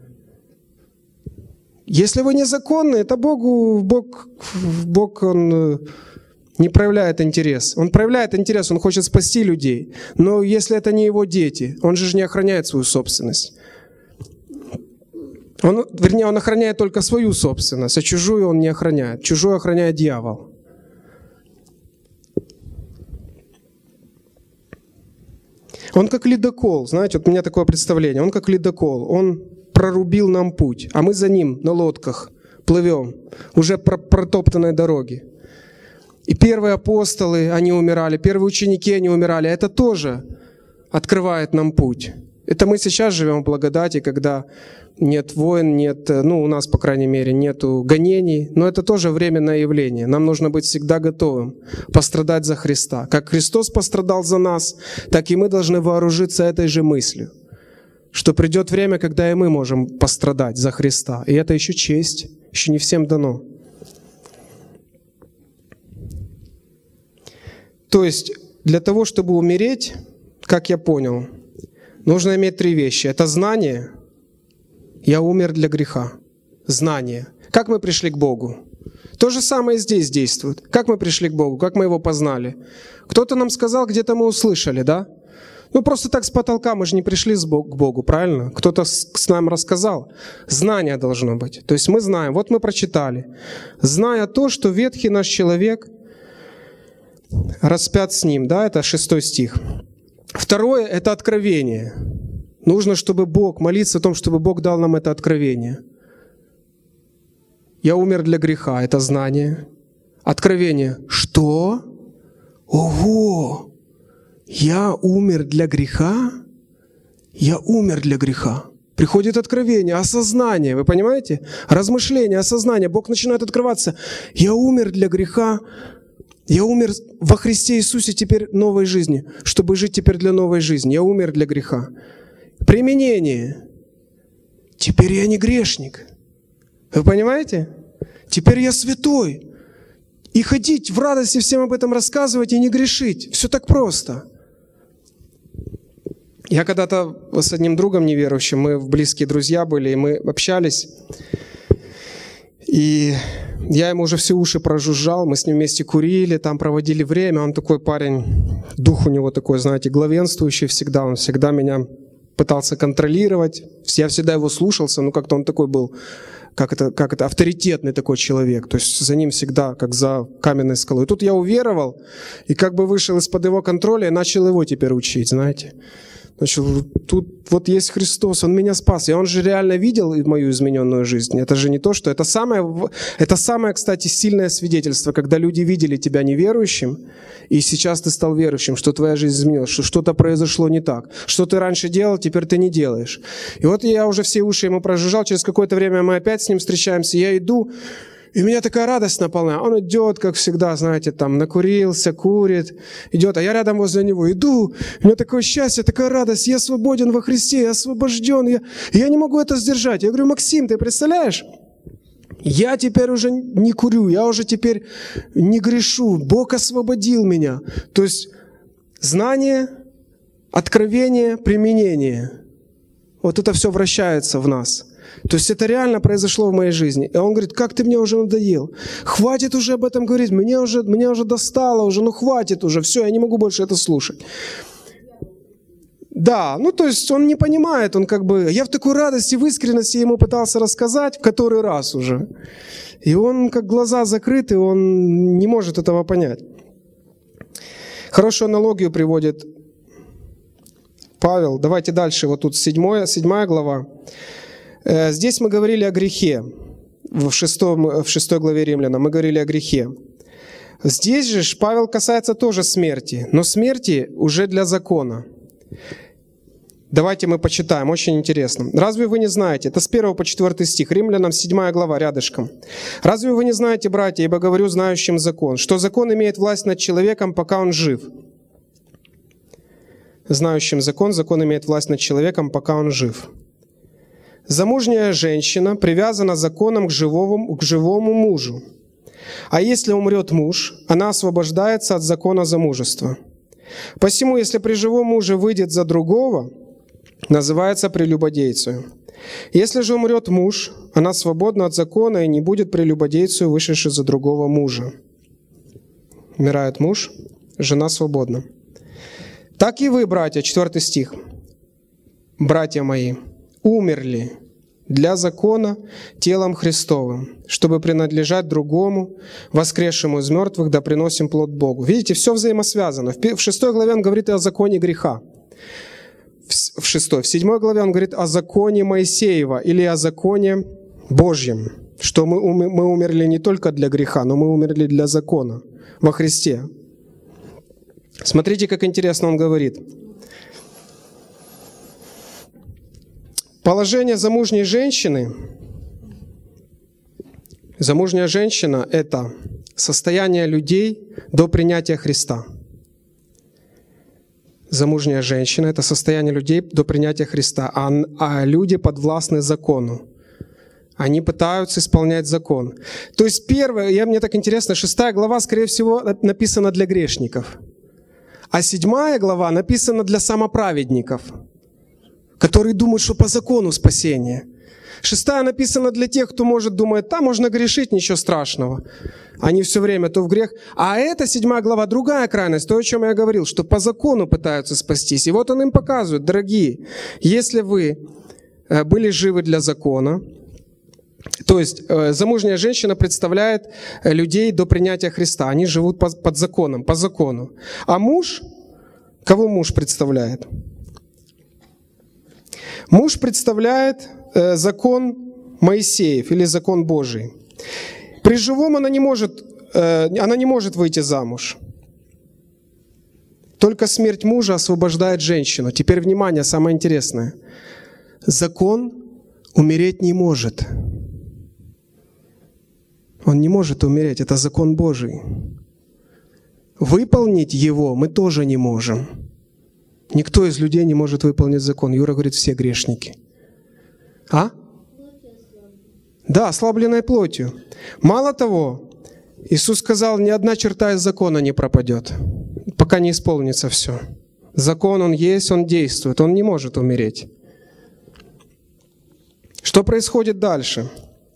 Если вы незаконные, то Бог Он не проявляет интерес. Он проявляет интерес, Он хочет спасти людей. Но если это не Его дети, Он же не охраняет свою собственность. Он охраняет только свою собственность, а чужую Он не охраняет. Чужую охраняет дьявол. Он как ледокол. Знаете, у меня такое представление. Он как ледокол. Он прорубил нам путь, а мы за Ним на лодках плывем, уже по протоптанной дороге. И первые апостолы, они умирали, первые ученики, они умирали. Это тоже открывает нам путь. Это мы сейчас живем в благодати, когда нет войн, нет, у нас, по крайней мере, нету гонений. Но это тоже временное явление. Нам нужно быть всегда готовым пострадать за Христа. Как Христос пострадал за нас, так и мы должны вооружиться этой же мыслью, что придет время, когда и мы можем пострадать за Христа. И это еще честь, еще не всем дано. То есть для того, чтобы умереть, как я понял, нужно иметь 3 вещи. Это знание. Я умер для греха. Знание. Как мы пришли к Богу? То же самое здесь действует. Как мы пришли к Богу? Как мы Его познали? Кто-то нам сказал, где-то мы услышали, да? Ну просто так с потолка мы же не пришли к Богу, правильно? Кто-то с нами рассказал. Знание должно быть. То есть мы знаем, вот мы прочитали. Зная то, что ветхий наш человек распят с ним, да, это 6 стих. Второе — это откровение. Нужно, чтобы Бог, молиться о том, чтобы Бог дал нам это откровение. Я умер для греха, это знание. Откровение. Что? Ого! Я умер для греха? Я умер для греха. Приходит откровение, осознание, вы понимаете? Размышление, осознание. Бог начинает открываться. Я умер для греха. Я умер во Христе Иисусе теперь новой жизни, чтобы жить теперь для новой жизни. Я умер для греха. Применение. Теперь я не грешник. Вы понимаете? Теперь я святой. И ходить в радости, всем об этом рассказывать и не грешить. Все так просто. Я когда-то с одним другом неверующим, мы близкие друзья были, и мы общались. И я ему уже все уши прожужжал, мы с ним вместе курили, там проводили время. Он такой парень, дух у него такой, знаете, главенствующий всегда. Он всегда меня пытался контролировать. Я всегда его слушался, но как-то он такой был, как это, авторитетный такой человек. То есть за ним всегда, как за каменной скалой. И тут я уверовал, и как бы вышел из-под его контроля и начал его теперь учить, знаете. Значит, тут вот есть Христос, Он меня спас. И Он же реально видел мою измененную жизнь. Это же не то, что... Это самое, кстати, сильное свидетельство, когда люди видели тебя неверующим, и сейчас ты стал верующим, что твоя жизнь изменилась, что что-то произошло не так. Что ты раньше делал, теперь ты не делаешь. И вот я уже все уши ему прожужжал, через какое-то время мы опять с ним встречаемся, я иду, и меня такая радость наполняет. Он идет, как всегда, знаете, там накурился, курит, идет, а я рядом возле него иду. У меня такое счастье, такая радость. Я свободен во Христе, я освобожден. Я не могу это сдержать. Я говорю: Максим, ты представляешь? Я теперь уже не курю, я уже теперь не грешу. Бог освободил меня. То есть знание, откровение, применение. Вот это все вращается в нас. То есть это реально произошло в моей жизни. И он говорит: как ты мне уже надоел. Хватит уже об этом говорить. Меня уже достало уже. Ну хватит уже. Все, я не могу больше это слушать. Да, ну то есть он не понимает. Он как бы... Я в такой радости, в искренности ему пытался рассказать в который раз уже. И он как глаза закрыты, он не может этого понять. Хорошую аналогию приводит Павел. Давайте дальше. Вот тут 7 глава. Здесь мы говорили о грехе. В 6 главе Римлянам мы говорили о грехе. Здесь же Павел касается тоже смерти, но смерти уже для закона. Давайте мы почитаем, очень интересно. «Разве вы не знаете?» Это с 1 по 4 стих, Римлянам 7 глава, рядышком. «Разве вы не знаете, братья, ибо говорю знающим закон, что закон имеет власть над человеком, пока он жив?» Знающим закон имеет власть над человеком, пока он жив. «Замужняя женщина привязана законом к живому мужу. А если умрет муж, она освобождается от закона замужества. Посему, если при живом муже выйдет за другого, называется прелюбодейцей. Если же умрет муж, она свободна от закона и не будет прелюбодейцей, вышедшей за другого мужа. Умирает муж, жена свободна. Так и вы, братья», 4 стих, «братья мои, умерли для закона телом Христовым, чтобы принадлежать другому, воскресшему из мертвых, да приносим плод Богу». Видите, все взаимосвязано. В 6 главе он говорит о законе греха. В 7 главе он говорит о законе Моисеева или о законе Божьем, что мы умерли не только для греха, но мы умерли для закона во Христе. Смотрите, как интересно он говорит. Положение замужней женщины. Замужняя женщина – это состояние людей до принятия Христа. Замужняя женщина – это состояние людей до принятия Христа, а люди подвластны закону. Они пытаются исполнять закон. То есть мне так интересно, 6 глава, скорее всего, написана для грешников, а 7 глава написана для самоправедников. которые думают, что по закону спасение. 6 написано для тех, кто может думать, там можно грешить, ничего страшного. Они все время то в грех. А это 7 глава, другая крайность, то, о чем я говорил, что по закону пытаются спастись. И вот он им показывает, дорогие, если вы были живы для закона, то есть замужняя женщина представляет людей до принятия Христа. Они живут под законом, по закону. А муж, кого муж представляет? Муж представляет закон Моисеев или закон Божий. При живом она не может выйти замуж. Только смерть мужа освобождает женщину. Теперь внимание, самое интересное. Закон умереть не может. Он не может умереть, это закон Божий. Выполнить его мы тоже не можем. Никто из людей не может выполнить закон. Юра говорит, все грешники. А? Да, ослабленной плотью. Мало того, Иисус сказал, ни одна черта из закона не пропадет, пока не исполнится все. Закон, он есть, он действует, он не может умереть. Что происходит дальше?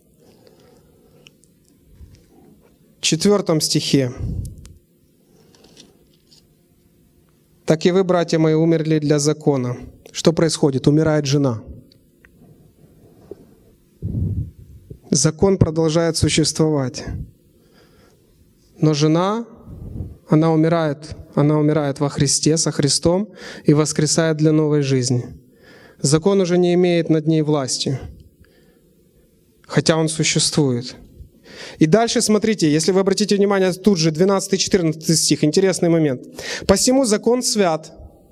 В 4 стихе. «Так и вы, братья мои, умерли для закона». Что происходит? Умирает жена. Закон продолжает существовать. Но жена, она умирает во Христе, со Христом и воскресает для новой жизни. Закон уже не имеет над ней власти, хотя он существует. И дальше смотрите, если вы обратите внимание, тут же 12-14 стих, интересный момент. «Посему закон свят,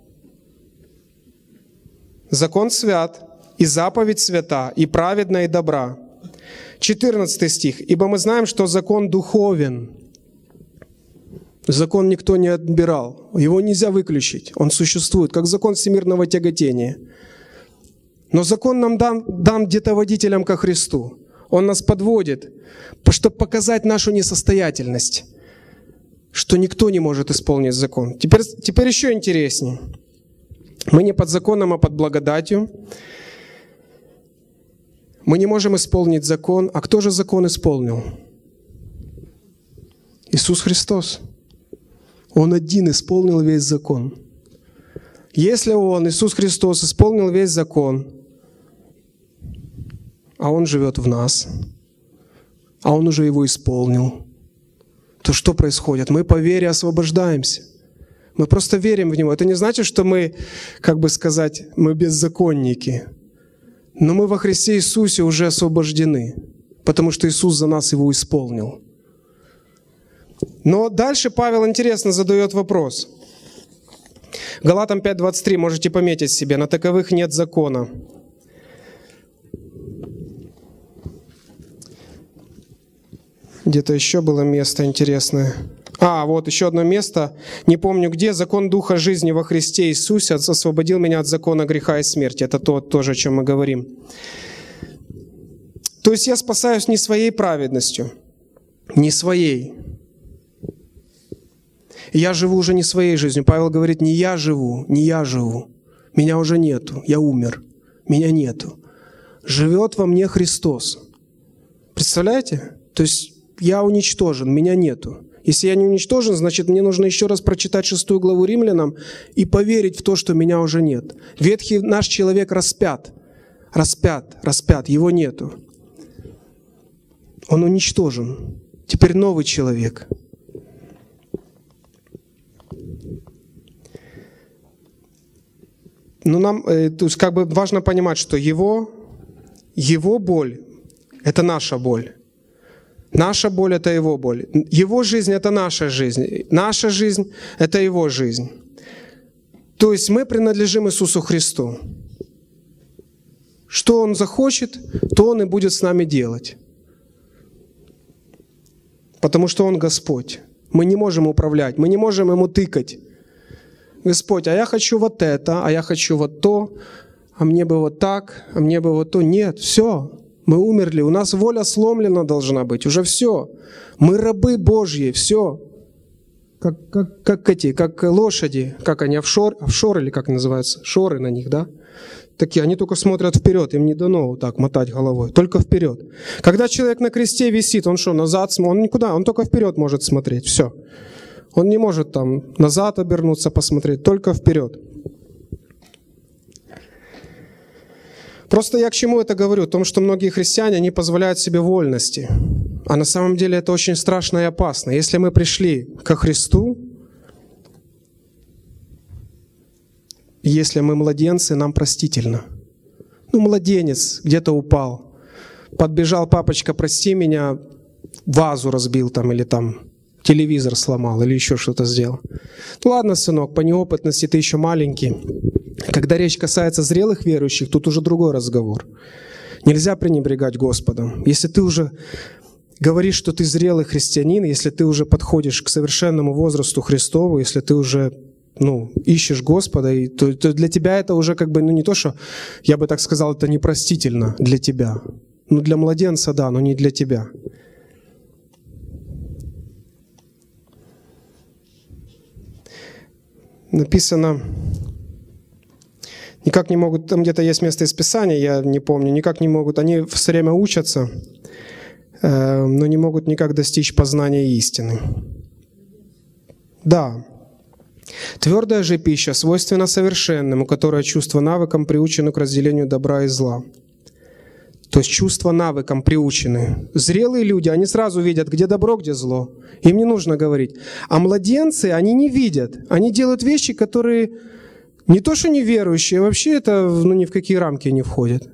и заповедь свята, и праведна, и добра». 14 стих. «Ибо мы знаем, что закон духовен». Закон никто не отбирал, его нельзя выключить, он существует, как закон всемирного тяготения. Но закон нам дан где-то водителям ко Христу. Он нас подводит, чтобы показать нашу несостоятельность, что никто не может исполнить закон. Теперь еще интереснее. Мы не под законом, а под благодатью. Мы не можем исполнить закон. А кто же закон исполнил? Иисус Христос. Он один исполнил весь закон. Если Он, Иисус Христос, исполнил весь закон, а Он живет в нас, а Он уже его исполнил, то что происходит? Мы по вере освобождаемся. Мы просто верим в Него. Это не значит, что мы, мы беззаконники. Но мы во Христе Иисусе уже освобождены, потому что Иисус за нас его исполнил. Но дальше Павел интересно задает вопрос. Галатам 5:23 можете пометить себе. «На таковых нет закона». Где-то еще было место интересное. Вот еще одно место. Не помню где. «Закон Духа жизни во Христе Иисусе освободил меня от закона греха и смерти». Это тоже, о чем мы говорим. То есть я спасаюсь не своей праведностью, не своей. Я живу уже не своей жизнью. Павел говорит, не я живу. Меня уже нету. Я умер. Меня нету. Живет во мне Христос. Представляете? То есть я уничтожен, меня нету. Если я не уничтожен, значит, мне нужно еще раз прочитать 6 главу Римлянам и поверить в то, что меня уже нет. Ветхий наш человек распят. Его нету. Он уничтожен. Теперь новый человек. Но нам важно понимать, что его боль – это наша боль. Наша боль – это его боль. Его жизнь – это наша жизнь. Наша жизнь – это его жизнь. То есть мы принадлежим Иисусу Христу. Что Он захочет, то Он и будет с нами делать. Потому что Он Господь. Мы не можем управлять, мы не можем Ему тыкать. Господь, а я хочу вот это, а я хочу вот то, а мне бы вот так, а мне бы вот то. Нет, все, мы умерли, у нас воля сломлена должна быть, уже все. Мы рабы Божьи, все. Как лошади, как они, офшор или как называются, шоры на них, да? такие, они только смотрят вперед, им не дано вот так мотать головой, только вперед. Когда человек на кресте висит, он что, назад смотрит? Он никуда, он только вперед может смотреть, все. Он не может там назад обернуться, посмотреть, только вперед. Просто я к чему это говорю? О том, что многие христиане, они позволяют себе вольности. А на самом деле это очень страшно и опасно. Если мы пришли ко Христу, если мы младенцы, нам простительно. Младенец где-то упал. Подбежал, папочка, прости меня, вазу разбил там или там телевизор сломал или еще что-то сделал. Ладно, сынок, по неопытности ты еще маленький. Когда речь касается зрелых верующих, тут уже другой разговор. Нельзя пренебрегать Господом. Если ты уже говоришь, что ты зрелый христианин, если ты уже подходишь к совершенному возрасту Христову, если ты уже ищешь Господа, то для тебя это уже не то, что, я бы так сказал, это непростительно для тебя. Для младенца, да, но не для тебя. Написано, никак не могут, там где-то есть место из Писания, я не помню, никак не могут, они все время учатся, но не могут никак достичь познания истины. Да. Твердая же пища свойственна совершенным, у которого чувство навыком приучено к разделению добра и зла. То есть чувства навыком приучены. Зрелые люди, они сразу видят, где добро, где зло. Им не нужно говорить. А младенцы, они не видят. Они делают вещи, которые не то что неверующие, вообще это ни в какие рамки не входят.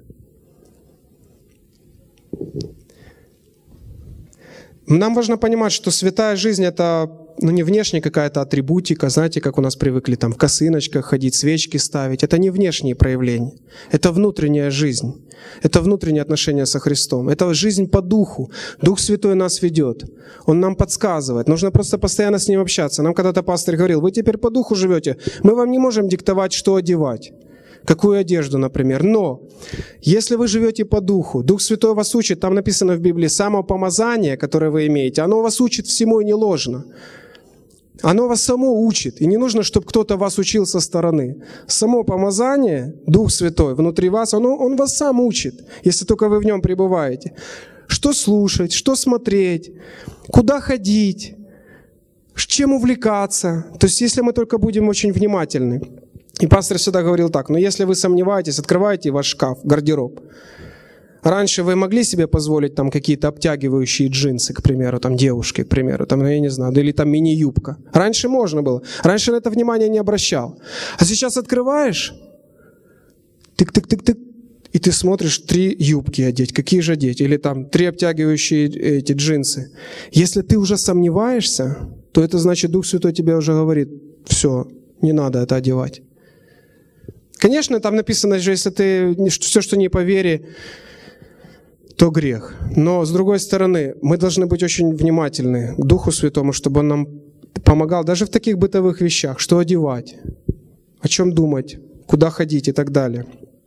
Нам важно понимать, что святая жизнь — это не внешняя какая-то атрибутика, знаете, как у нас привыкли там в косыночках ходить, свечки ставить. Это не внешние проявления. Это внутренняя жизнь. Это внутреннее отношение со Христом. Это жизнь по духу. Дух Святой нас ведет. Он нам подсказывает. Нужно просто постоянно с Ним общаться. Нам когда-то пастор говорил: вы теперь по духу живете. Мы вам не можем диктовать, что одевать. Какую одежду, например. Но если вы живете по духу, Дух Святой вас учит, там написано в Библии, самопомазание, которое вы имеете, оно вас учит всему и не ложно. Оно вас само учит. И не нужно, чтобы кто-то вас учил со стороны. Само помазание, Дух Святой внутри вас, он вас сам учит, если только вы в нем пребываете. Что слушать, что смотреть, куда ходить, чем увлекаться. То есть если мы только будем очень внимательны. И пастор всегда говорил так: если вы сомневаетесь, открывайте ваш шкаф, гардероб. Раньше вы могли себе позволить там какие-то обтягивающие джинсы, к примеру, там девушки, к примеру, там, я не знаю, или там мини-юбка. Раньше можно было. Раньше на это внимание не обращал. А сейчас открываешь, тык-тык-тык-тык, и ты смотришь 3 юбки одеть. Какие же одеть? Или там 3 обтягивающие эти джинсы. Если ты уже сомневаешься, то это значит, Дух Святой тебе уже говорит: все, не надо это одевать. Конечно, там написано же, если ты все, что не по вере, то грех. Но, с другой стороны, мы должны быть очень внимательны к Духу Святому, чтобы Он нам помогал даже в таких бытовых вещах, что одевать, о чем думать, куда ходить и так далее.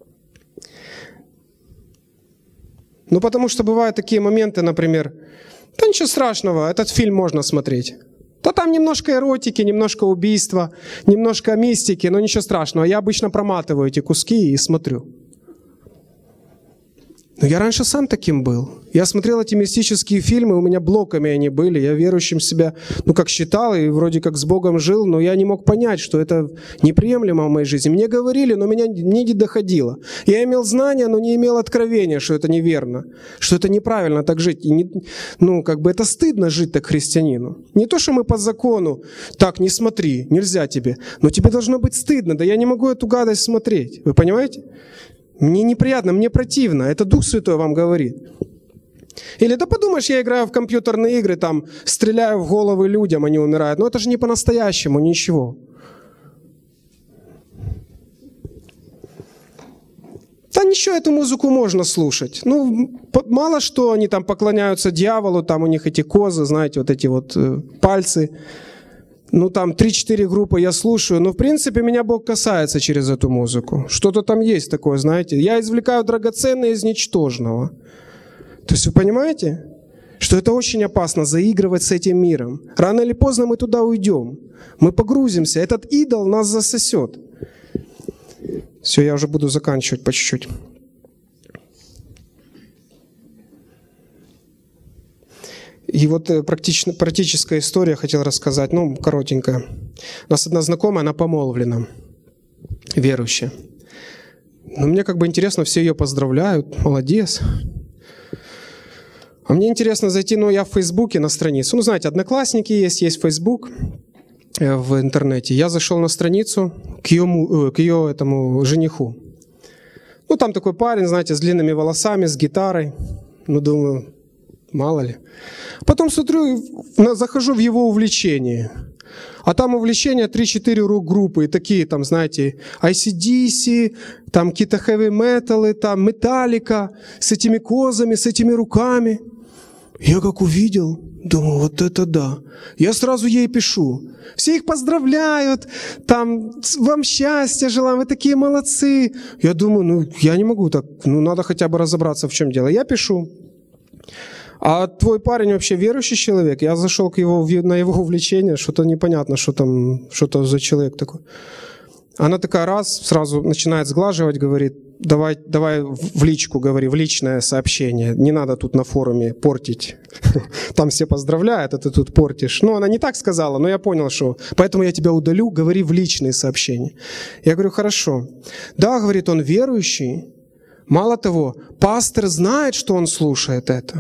Потому что бывают такие моменты, например, да ничего страшного, этот фильм можно смотреть. Да там немножко эротики, немножко убийства, немножко мистики, но ничего страшного. Я обычно проматываю эти куски и смотрю. Но я раньше сам таким был. Я смотрел эти мистические фильмы, у меня блоками они были. Я верующим себя, как считал, и вроде как с Богом жил, но я не мог понять, что это неприемлемо в моей жизни. Мне говорили, но мне не доходило. Я имел знания, но не имел откровения, что это неверно, что это неправильно так жить. И это стыдно жить так христианину. Не то, что мы по закону: так, не смотри, нельзя тебе. Но тебе должно быть стыдно, да я не могу эту гадость смотреть. Вы понимаете? Мне неприятно, мне противно. Это Дух Святой вам говорит. Или да подумаешь, я играю в компьютерные игры, там стреляю в головы людям, они умирают. Но это же не по-настоящему, ничего. Да ничего, эту музыку можно слушать. Мало что они там поклоняются дьяволу, там у них эти козы, знаете, вот эти вот пальцы. Там 3-4 группы я слушаю, но в принципе меня Бог касается через эту музыку. Что-то там есть такое, знаете. Я извлекаю драгоценное из ничтожного. То есть вы понимаете, что это очень опасно заигрывать с этим миром. Рано или поздно мы туда уйдем. Мы погрузимся, этот идол нас засосет. Все, я уже буду заканчивать по чуть-чуть. И вот практическая история хотел рассказать, коротенькая. У нас одна знакомая, она помолвлена, верующая. Но мне интересно, все ее поздравляют, молодец. А мне интересно зайти, я в Фейсбуке на страницу. Знаете, Одноклассники есть Фейсбук в интернете. Я зашел на страницу к ее этому жениху. Там такой парень, знаете, с длинными волосами, с гитарой. Думаю, мало ли. Потом смотрю, захожу в его увлечение. А там увлечения 3-4 рок-группы. И такие там, знаете, AC/DC, там какие-то хэви-металы, там Metallica с этими козами, с этими руками. Я как увидел, думаю, вот это да. Я сразу ей пишу. Все их поздравляют, там, вам счастья желаем, вы такие молодцы. Я думаю, я не могу так, надо хотя бы разобраться, в чем дело. Я пишу. А твой парень вообще верующий человек? Я зашел на его увлечение, что-то непонятно, что-то за человек такой. Она такая сразу начинает сглаживать, говорит, давай в личку, говори, в личное сообщение. Не надо тут на форуме портить. Там все поздравляют, а ты тут портишь. Она не так сказала, но я понял, что поэтому я тебя удалю, говори в личные сообщения. Я говорю, хорошо. Да, говорит, он верующий. Мало того, пастор знает, что он слушает это.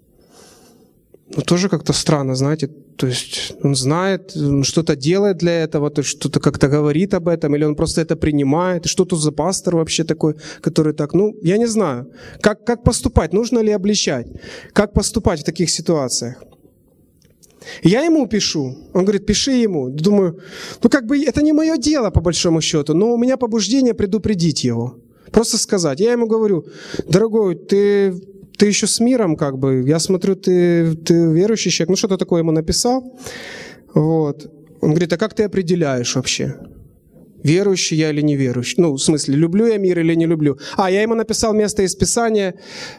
Тоже как-то странно, знаете, то есть он знает, он что-то делает для этого, то есть что-то как-то говорит об этом, или он просто это принимает. Что тут за пастор вообще такой, который так, я не знаю, как поступать, нужно ли обличать, как поступать в таких ситуациях. Я ему пишу, он говорит, пиши ему. Думаю, это не мое дело по большому счету, но у меня побуждение предупредить его, просто сказать. Я ему говорю, дорогой, ты еще с миром, я смотрю, ты верующий человек. Что-то такое ему написал. Вот. Он говорит, а как ты определяешь вообще, верующий я или не верующий? В смысле, люблю я мир или не люблю? Я ему написал место из Писания.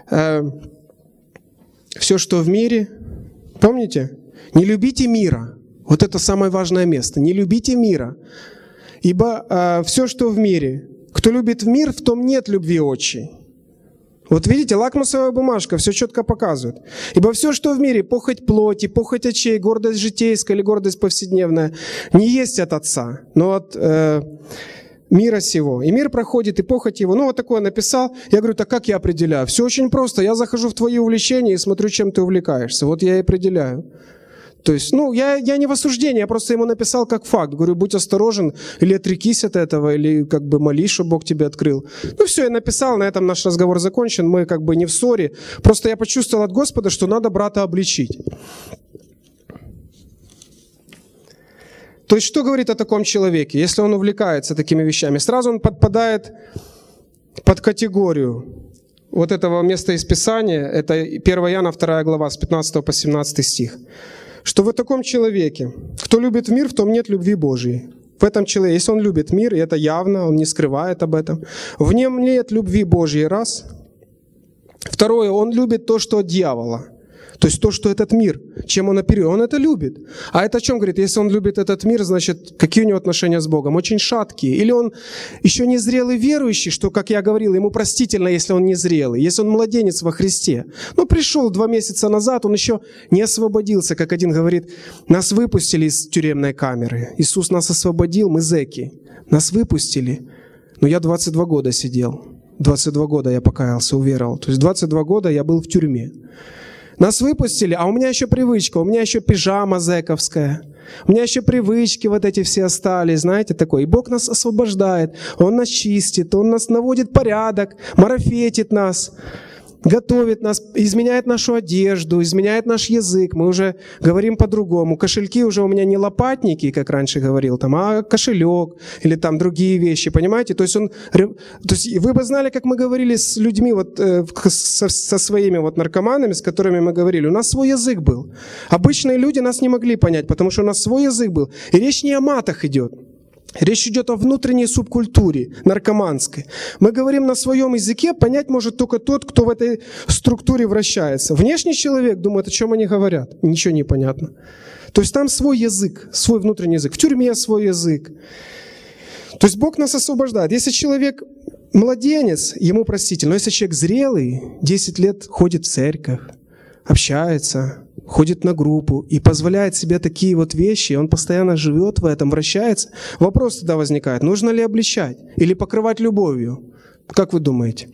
Все, что в мире, помните? Не любите мира. Вот это самое важное место. Не любите мира. Ибо все, что в мире, кто любит мир, в том нет любви отчей. Вот видите, лакмусовая бумажка все четко показывает. Ибо все, что в мире, похоть плоти, похоть очей, гордость житейская или гордость повседневная, не есть от Отца, но от мира сего. И мир проходит, и похоть его. Вот такое написал. Я говорю, так как я определяю? Все очень просто. Я захожу в твои увлечения и смотрю, чем ты увлекаешься. Вот я и определяю. То есть, я не в осуждении, я просто ему написал как факт. Говорю, будь осторожен, или отрекись от этого, или молись, чтобы Бог тебе открыл. Все, я написал, на этом наш разговор закончен, мы не в ссоре. Просто я почувствовал от Господа, что надо брата обличить. То есть, что говорит о таком человеке, если он увлекается такими вещами? Сразу он подпадает под категорию вот этого места из Писания, это 1 Иоанна 2 глава, с 15 по 17 стих. Что в таком человеке, кто любит мир, в том нет любви Божией. В этом человеке, если он любит мир, и это явно, он не скрывает об этом, в нем нет любви Божьей, раз. Второе, он любит то, что от дьявола. То есть то, что этот мир, чем он оперирует, он это любит. А это о чем говорит? Если он любит этот мир, значит, какие у него отношения с Богом? Очень шаткие. Или он еще не зрелый верующий, что, как я говорил, ему простительно, если он не зрелый, если он младенец во Христе. Пришел 2 месяца назад, он еще не освободился, как один говорит, нас выпустили из тюремной камеры. Иисус нас освободил, мы зэки. Нас выпустили. Но я 22 года сидел. 22 года я покаялся, уверовал. То есть 22 года я был в тюрьме. Нас выпустили, а у меня еще привычка, у меня еще пижама зэковская, у меня еще привычки вот эти все остались, знаете, такой. И Бог нас освобождает, Он нас чистит, Он нас наводит порядок, марафетит нас, готовит нас, изменяет нашу одежду, изменяет наш язык. Мы уже говорим по-другому. Кошельки уже у меня не лопатники, как раньше говорил, а кошелек или там другие вещи, понимаете? То есть вы бы знали, как мы говорили с людьми, со своими наркоманами, с которыми мы говорили. У нас свой язык был. Обычные люди нас не могли понять, потому что у нас свой язык был. И речь не о матах идет. Речь идет о внутренней субкультуре наркоманской. Мы говорим на своем языке, понять может только тот, кто в этой структуре вращается. Внешний человек думает, о чем они говорят. Ничего не понятно. То есть там свой язык, свой внутренний язык. В тюрьме свой язык. То есть Бог нас освобождает. Если человек младенец, ему простительно. Но если человек зрелый, 10 лет ходит в церковь, общается, ходит на группу и позволяет себе такие вот вещи, он постоянно живет в этом, вращается, вопрос тогда возникает, нужно ли обличать или покрывать любовью? Как вы думаете?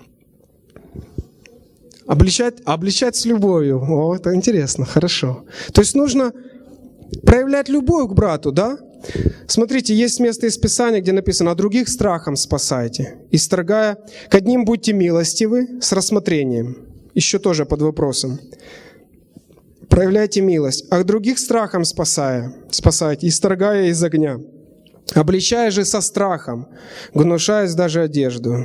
Обличать с любовью. О, это интересно, хорошо. То есть нужно проявлять любовь к брату, да? Смотрите, есть место из Писания, где написано: «А других страхом спасайте, исторгая, к одним будьте милостивы с рассмотрением». Еще тоже под вопросом. Проявляйте милость. «А других страхом спасайте, исторгая из огня, обличая же со страхом, гнушаясь даже одежду».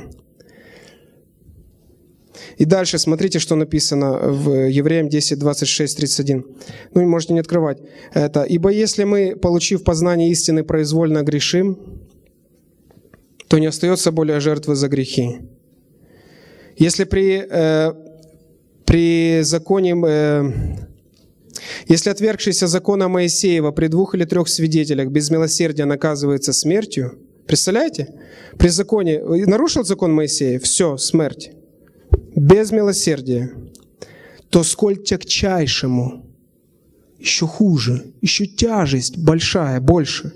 И дальше смотрите, что написано в Евреям 10, 26, 31. Ну, можете не открывать. Это: «Ибо если мы, получив познание истины, произвольно грешим, то не остается более жертвы за грехи. Если при законе, если отвергшийся закона Моисеева при 2 или 3 свидетелях без милосердия наказывается смертью», представляете? При законе, нарушил закон Моисея, все, смерть. Без милосердия, то сколь тягчайшему, еще хуже, еще тяжесть большая, больше.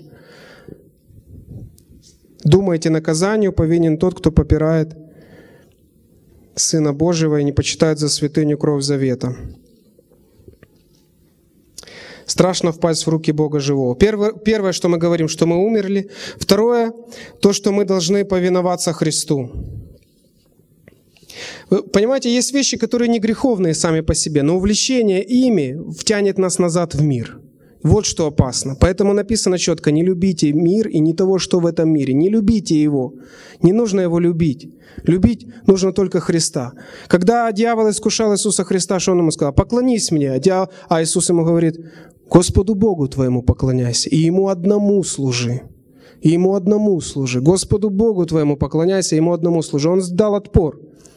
Думаете, наказанию повинен тот, кто попирает Сына Божьего и не почитает за святыню кровь завета. Страшно впасть в руки Бога живого. Первое, что мы говорим, что мы умерли. Второе, то, что мы должны повиноваться Христу. Вы понимаете, есть вещи, которые не греховные сами по себе, но увлечение ими втянет нас назад в мир. Вот что опасно. Поэтому написано четко: не любите мир и не того, что в этом мире. Не любите его. Не нужно его любить. Любить нужно только Христа. Когда дьявол искушал Иисуса Христа, что он ему сказал? «Поклонись мне». А Иисус ему говорит: «Господу Богу твоему поклоняйся, и Ему одному служи». И Ему одному служи. Господу Богу твоему поклоняйся, и Ему одному служи. Он дал отпор.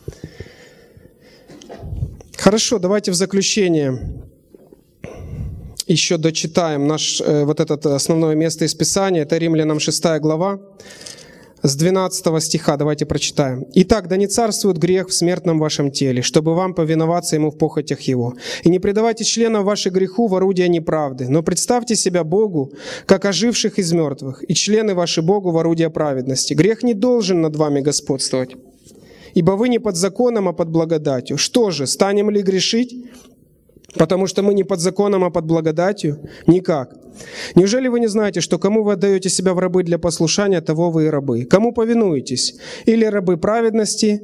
Хорошо, давайте в заключение еще дочитаем вот это основное место из Писания. Это Римлянам 6 глава, с 12 стиха. Давайте прочитаем. «Итак, да не царствует грех в смертном вашем теле, чтобы вам повиноваться ему в похотях его. И не предавайте членов ваших греху в орудия неправды, но представьте себя Богу, как оживших из мертвых, и члены ваши Богу в орудия праведности. Грех не должен над вами господствовать. Ибо вы не под законом, а под благодатью. Что же, станем ли грешить? Потому что мы не под законом, а под благодатью? Никак. Неужели вы не знаете, что кому вы отдаете себя в рабы для послушания, того вы и рабы? Кому повинуетесь? Или рабы праведности,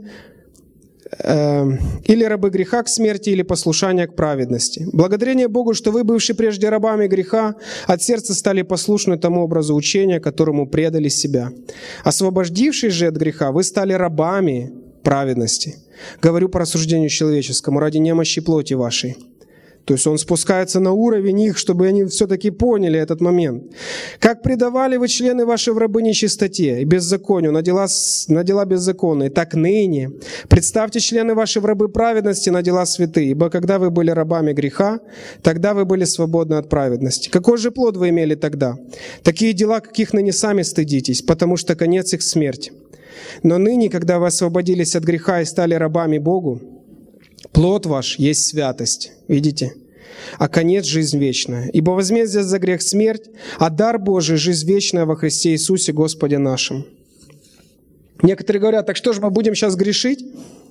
или рабы греха к смерти, или послушания к праведности. Благодарение Богу, что вы, бывшие прежде рабами греха, от сердца стали послушны тому образу учения, которому предали себя. Освободившись же от греха, вы стали рабами праведности. Говорю по рассуждению человеческому, ради немощи плоти вашей». То есть он спускается на уровень их, чтобы они все-таки поняли этот момент. «Как предавали вы члены ваши в рабы нечистоте и беззаконию, на дела беззаконные, так ныне представьте члены ваши в рабы праведности, на дела святые. Ибо когда вы были рабами греха, тогда вы были свободны от праведности. Какой же плод вы имели тогда? Такие дела, каких ныне сами стыдитесь, потому что конец их смерть. Но ныне, когда вы освободились от греха и стали рабами Богу, плод ваш есть святость». Видите? «А конец — жизнь вечная. Ибо возмездие за грех — смерть, а дар Божий — жизнь вечная во Христе Иисусе Господе нашим». Некоторые говорят: так что же, мы будем сейчас грешить?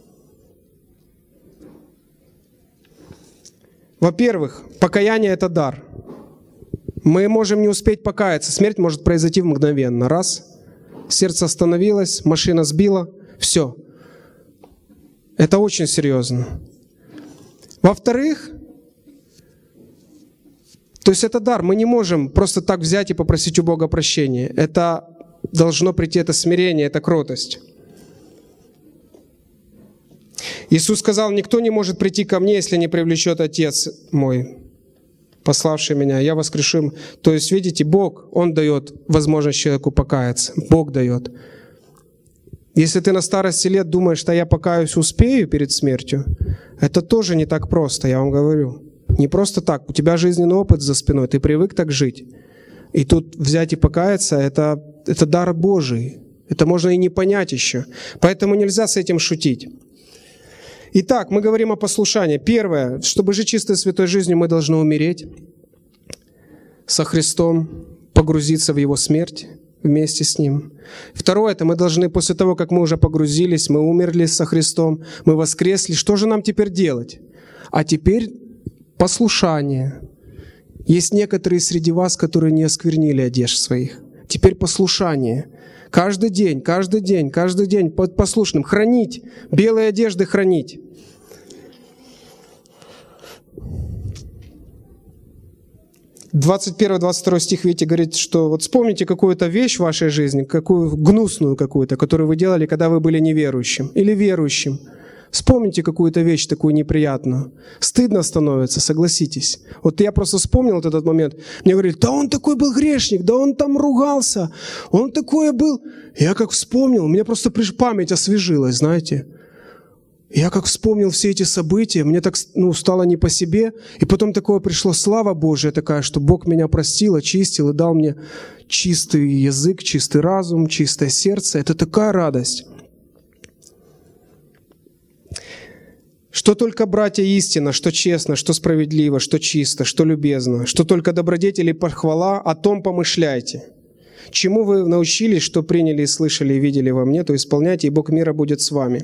Во-первых, покаяние — это дар. Мы можем не успеть покаяться. Смерть может произойти мгновенно. Раз. Сердце остановилось, машина сбила. Все. Это очень серьезно. Во-вторых, то есть это дар. Мы не можем просто так взять и попросить у Бога прощения. Это должно прийти, это смирение, это кротость. Иисус сказал: «Никто не может прийти ко мне, если не привлечет Отец мой, пославший меня, я воскрешу им». То есть, видите, Бог, Он дает возможность человеку покаяться. Бог дает. Если ты на старости лет думаешь, что я покаюсь, успею перед смертью, это тоже не так просто, я вам говорю. Не просто так. У тебя жизненный опыт за спиной, ты привык так жить. И тут взять и покаяться, это это дар Божий. Это можно и не понять еще. Поэтому нельзя с этим шутить. Итак, мы говорим о послушании. Первое, чтобы жить чистой святой жизнью, мы должны умереть со Христом, погрузиться в Его смерть вместе с Ним. Второе, это мы должны после того, как мы уже погрузились, мы умерли со Христом, мы воскресли. Что же нам теперь делать? А теперь послушание. Есть некоторые среди вас, которые не осквернили одежд своих. Теперь послушание. Каждый день послушным. Хранить. Белые одежды хранить. — 21-22 стих, видите, говорит, что вот вспомните какую-то вещь в вашей жизни, какую гнусную какую-то, которую вы делали, когда вы были неверующим или верующим. Вспомните какую-то вещь такую неприятную. Стыдно становится, согласитесь. Вот я просто вспомнил вот этот момент. Мне говорили, да он такой был грешник, да он там ругался, он такой был. Я как вспомнил, у меня просто память освежилась, знаете. Я как вспомнил все эти события, мне так стало не по себе. И потом такое пришло, слава Божья такая, что Бог меня простил, очистил и дал мне чистый язык, чистый разум, чистое сердце. Это такая радость. Что только, братья, истина, что честно, что справедливо, что чисто, что любезно, что только добродетель и похвала, о том помышляйте. Чему вы научились, что приняли и слышали и видели во мне, то исполняйте, и Бог мира будет с вами.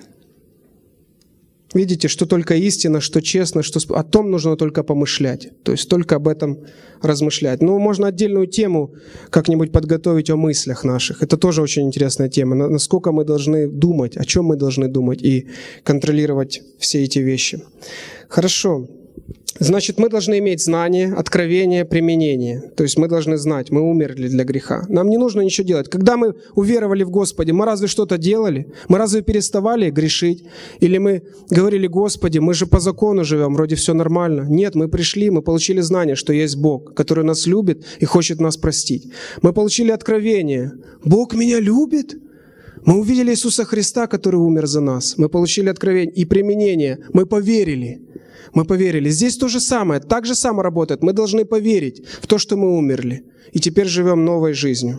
Видите, что только истина, что честно, что о том нужно только помышлять. То есть только об этом размышлять. Ну, можно отдельную тему как-нибудь подготовить о мыслях наших. Это тоже очень интересная тема. Насколько мы должны думать, о чем мы должны думать и контролировать все эти вещи. Хорошо. Значит, мы должны иметь знание, откровение, применение. То есть мы должны знать, мы умерли для греха. Нам не нужно ничего делать. Когда мы уверовали в Господе, мы разве что-то делали? Мы разве переставали грешить? Или мы говорили, Господи, мы же по закону живем, вроде все нормально. Нет, мы пришли, мы получили знание, что есть Бог, который нас любит и хочет нас простить. Мы получили откровение. Бог меня любит? Мы увидели Иисуса Христа, который умер за нас. Мы получили откровение и применение. Мы поверили. Мы поверили. Здесь то же самое, так же само работает. Мы должны поверить в то, что мы умерли, и теперь живем новой жизнью.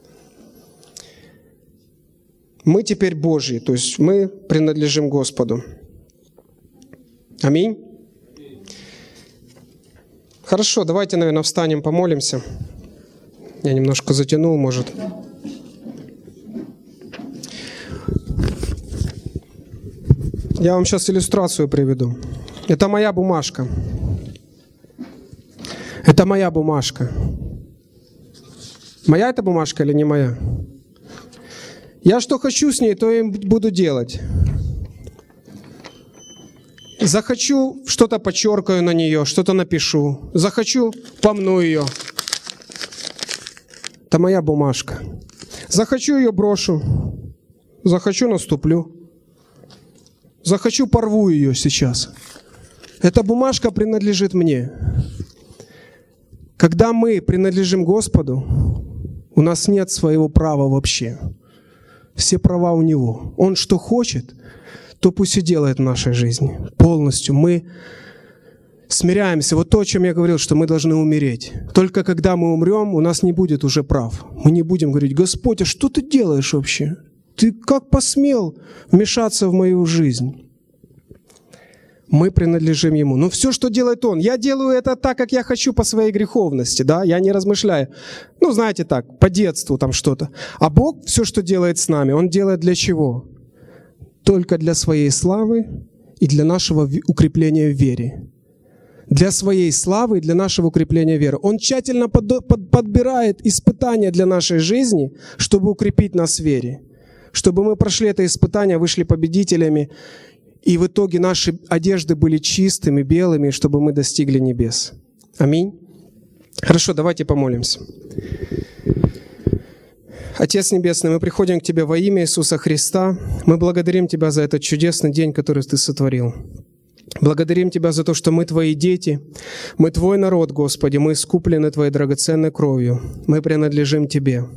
Мы теперь Божьи, то есть мы принадлежим Господу. Аминь. Хорошо, давайте, наверное, встанем, помолимся. Я немножко затянул, может. Я вам сейчас иллюстрацию приведу. Это моя бумажка. Это моя бумажка. Моя эта бумажка или не моя? Я что хочу с ней, то и буду делать. Захочу, что-то подчеркаю на нее, что-то напишу. Захочу, помну ее. Это моя бумажка. Захочу, ее брошу. Захочу, наступлю. Захочу, порву ее сейчас. Эта бумажка принадлежит мне. Когда мы принадлежим Господу, у нас нет своего права вообще. Все права у Него. Он что хочет, то пусть и делает в нашей жизни. Полностью мы смиряемся. Вот то, о чем я говорил, что мы должны умереть. Только когда мы умрем, у нас не будет уже прав. Мы не будем говорить, Господь, а что ты делаешь вообще? Ты как посмел вмешаться в мою жизнь? Мы принадлежим Ему. Но все, что делает Он, я делаю это так, как я хочу по своей греховности, да, я не размышляю. Ну, знаете так, по детству там что-то. А Бог все, что делает с нами, Он делает для чего? Только для своей славы и для нашего укрепления в вере. Для своей славы и для нашего укрепления веры. Он тщательно подбирает испытания для нашей жизни, чтобы укрепить нас в вере. Чтобы мы прошли это испытание, вышли победителями, и в итоге наши одежды были чистыми, белыми, чтобы мы достигли небес. Аминь. Хорошо, давайте помолимся. Отец Небесный, мы приходим к Тебе во имя Иисуса Христа. Мы благодарим Тебя за этот чудесный день, который Ты сотворил. Благодарим Тебя за то, что мы Твои дети, мы Твой народ, Господи, мы искуплены Твоей драгоценной кровью, мы принадлежим Тебе.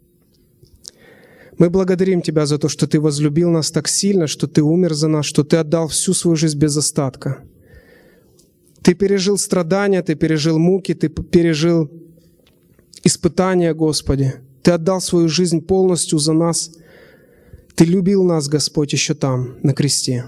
Мы благодарим Тебя за то, что Ты возлюбил нас так сильно, что Ты умер за нас, что Ты отдал всю свою жизнь без остатка. Ты пережил страдания, Ты пережил муки, Ты пережил испытания, Господи. Ты отдал свою жизнь полностью за нас. Ты любил нас, Господь, еще там, на кресте.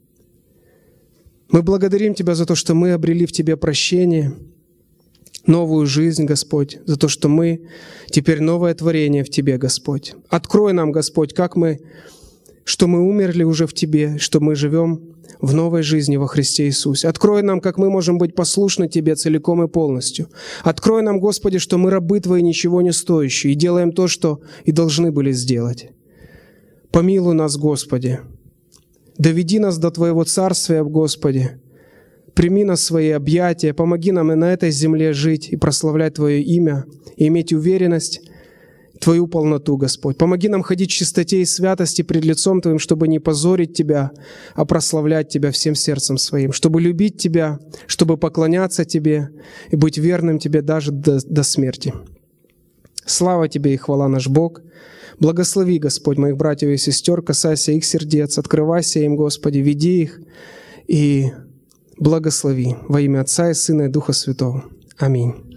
Мы благодарим Тебя за то, что мы обрели в Тебе прощение, новую жизнь, Господь, за то, что мы теперь новое творение в Тебе, Господь. Открой нам, Господь, что мы умерли уже в Тебе, что мы живем в новой жизни во Христе Иисусе. Открой нам, как мы можем быть послушны Тебе целиком и полностью. Открой нам, Господи, что мы рабы Твои, ничего не стоящие, и делаем то, что и должны были сделать. Помилуй нас, Господи. Доведи нас до Твоего Царствия, Господи. Прими нас в Свои объятия. Помоги нам и на этой земле жить и прославлять Твое имя, и иметь уверенность, Твою полноту, Господь. Помоги нам ходить в чистоте и святости пред лицом Твоим, чтобы не позорить Тебя, а прославлять Тебя всем сердцем своим, чтобы любить Тебя, чтобы поклоняться Тебе и быть верным Тебе даже до смерти. Слава Тебе и хвала наш Бог. Благослови, Господь, моих братьев и сестер, касайся их сердец, открывайся им, Господи, веди их и благослови во имя Отца и Сына и Духа Святого. Аминь.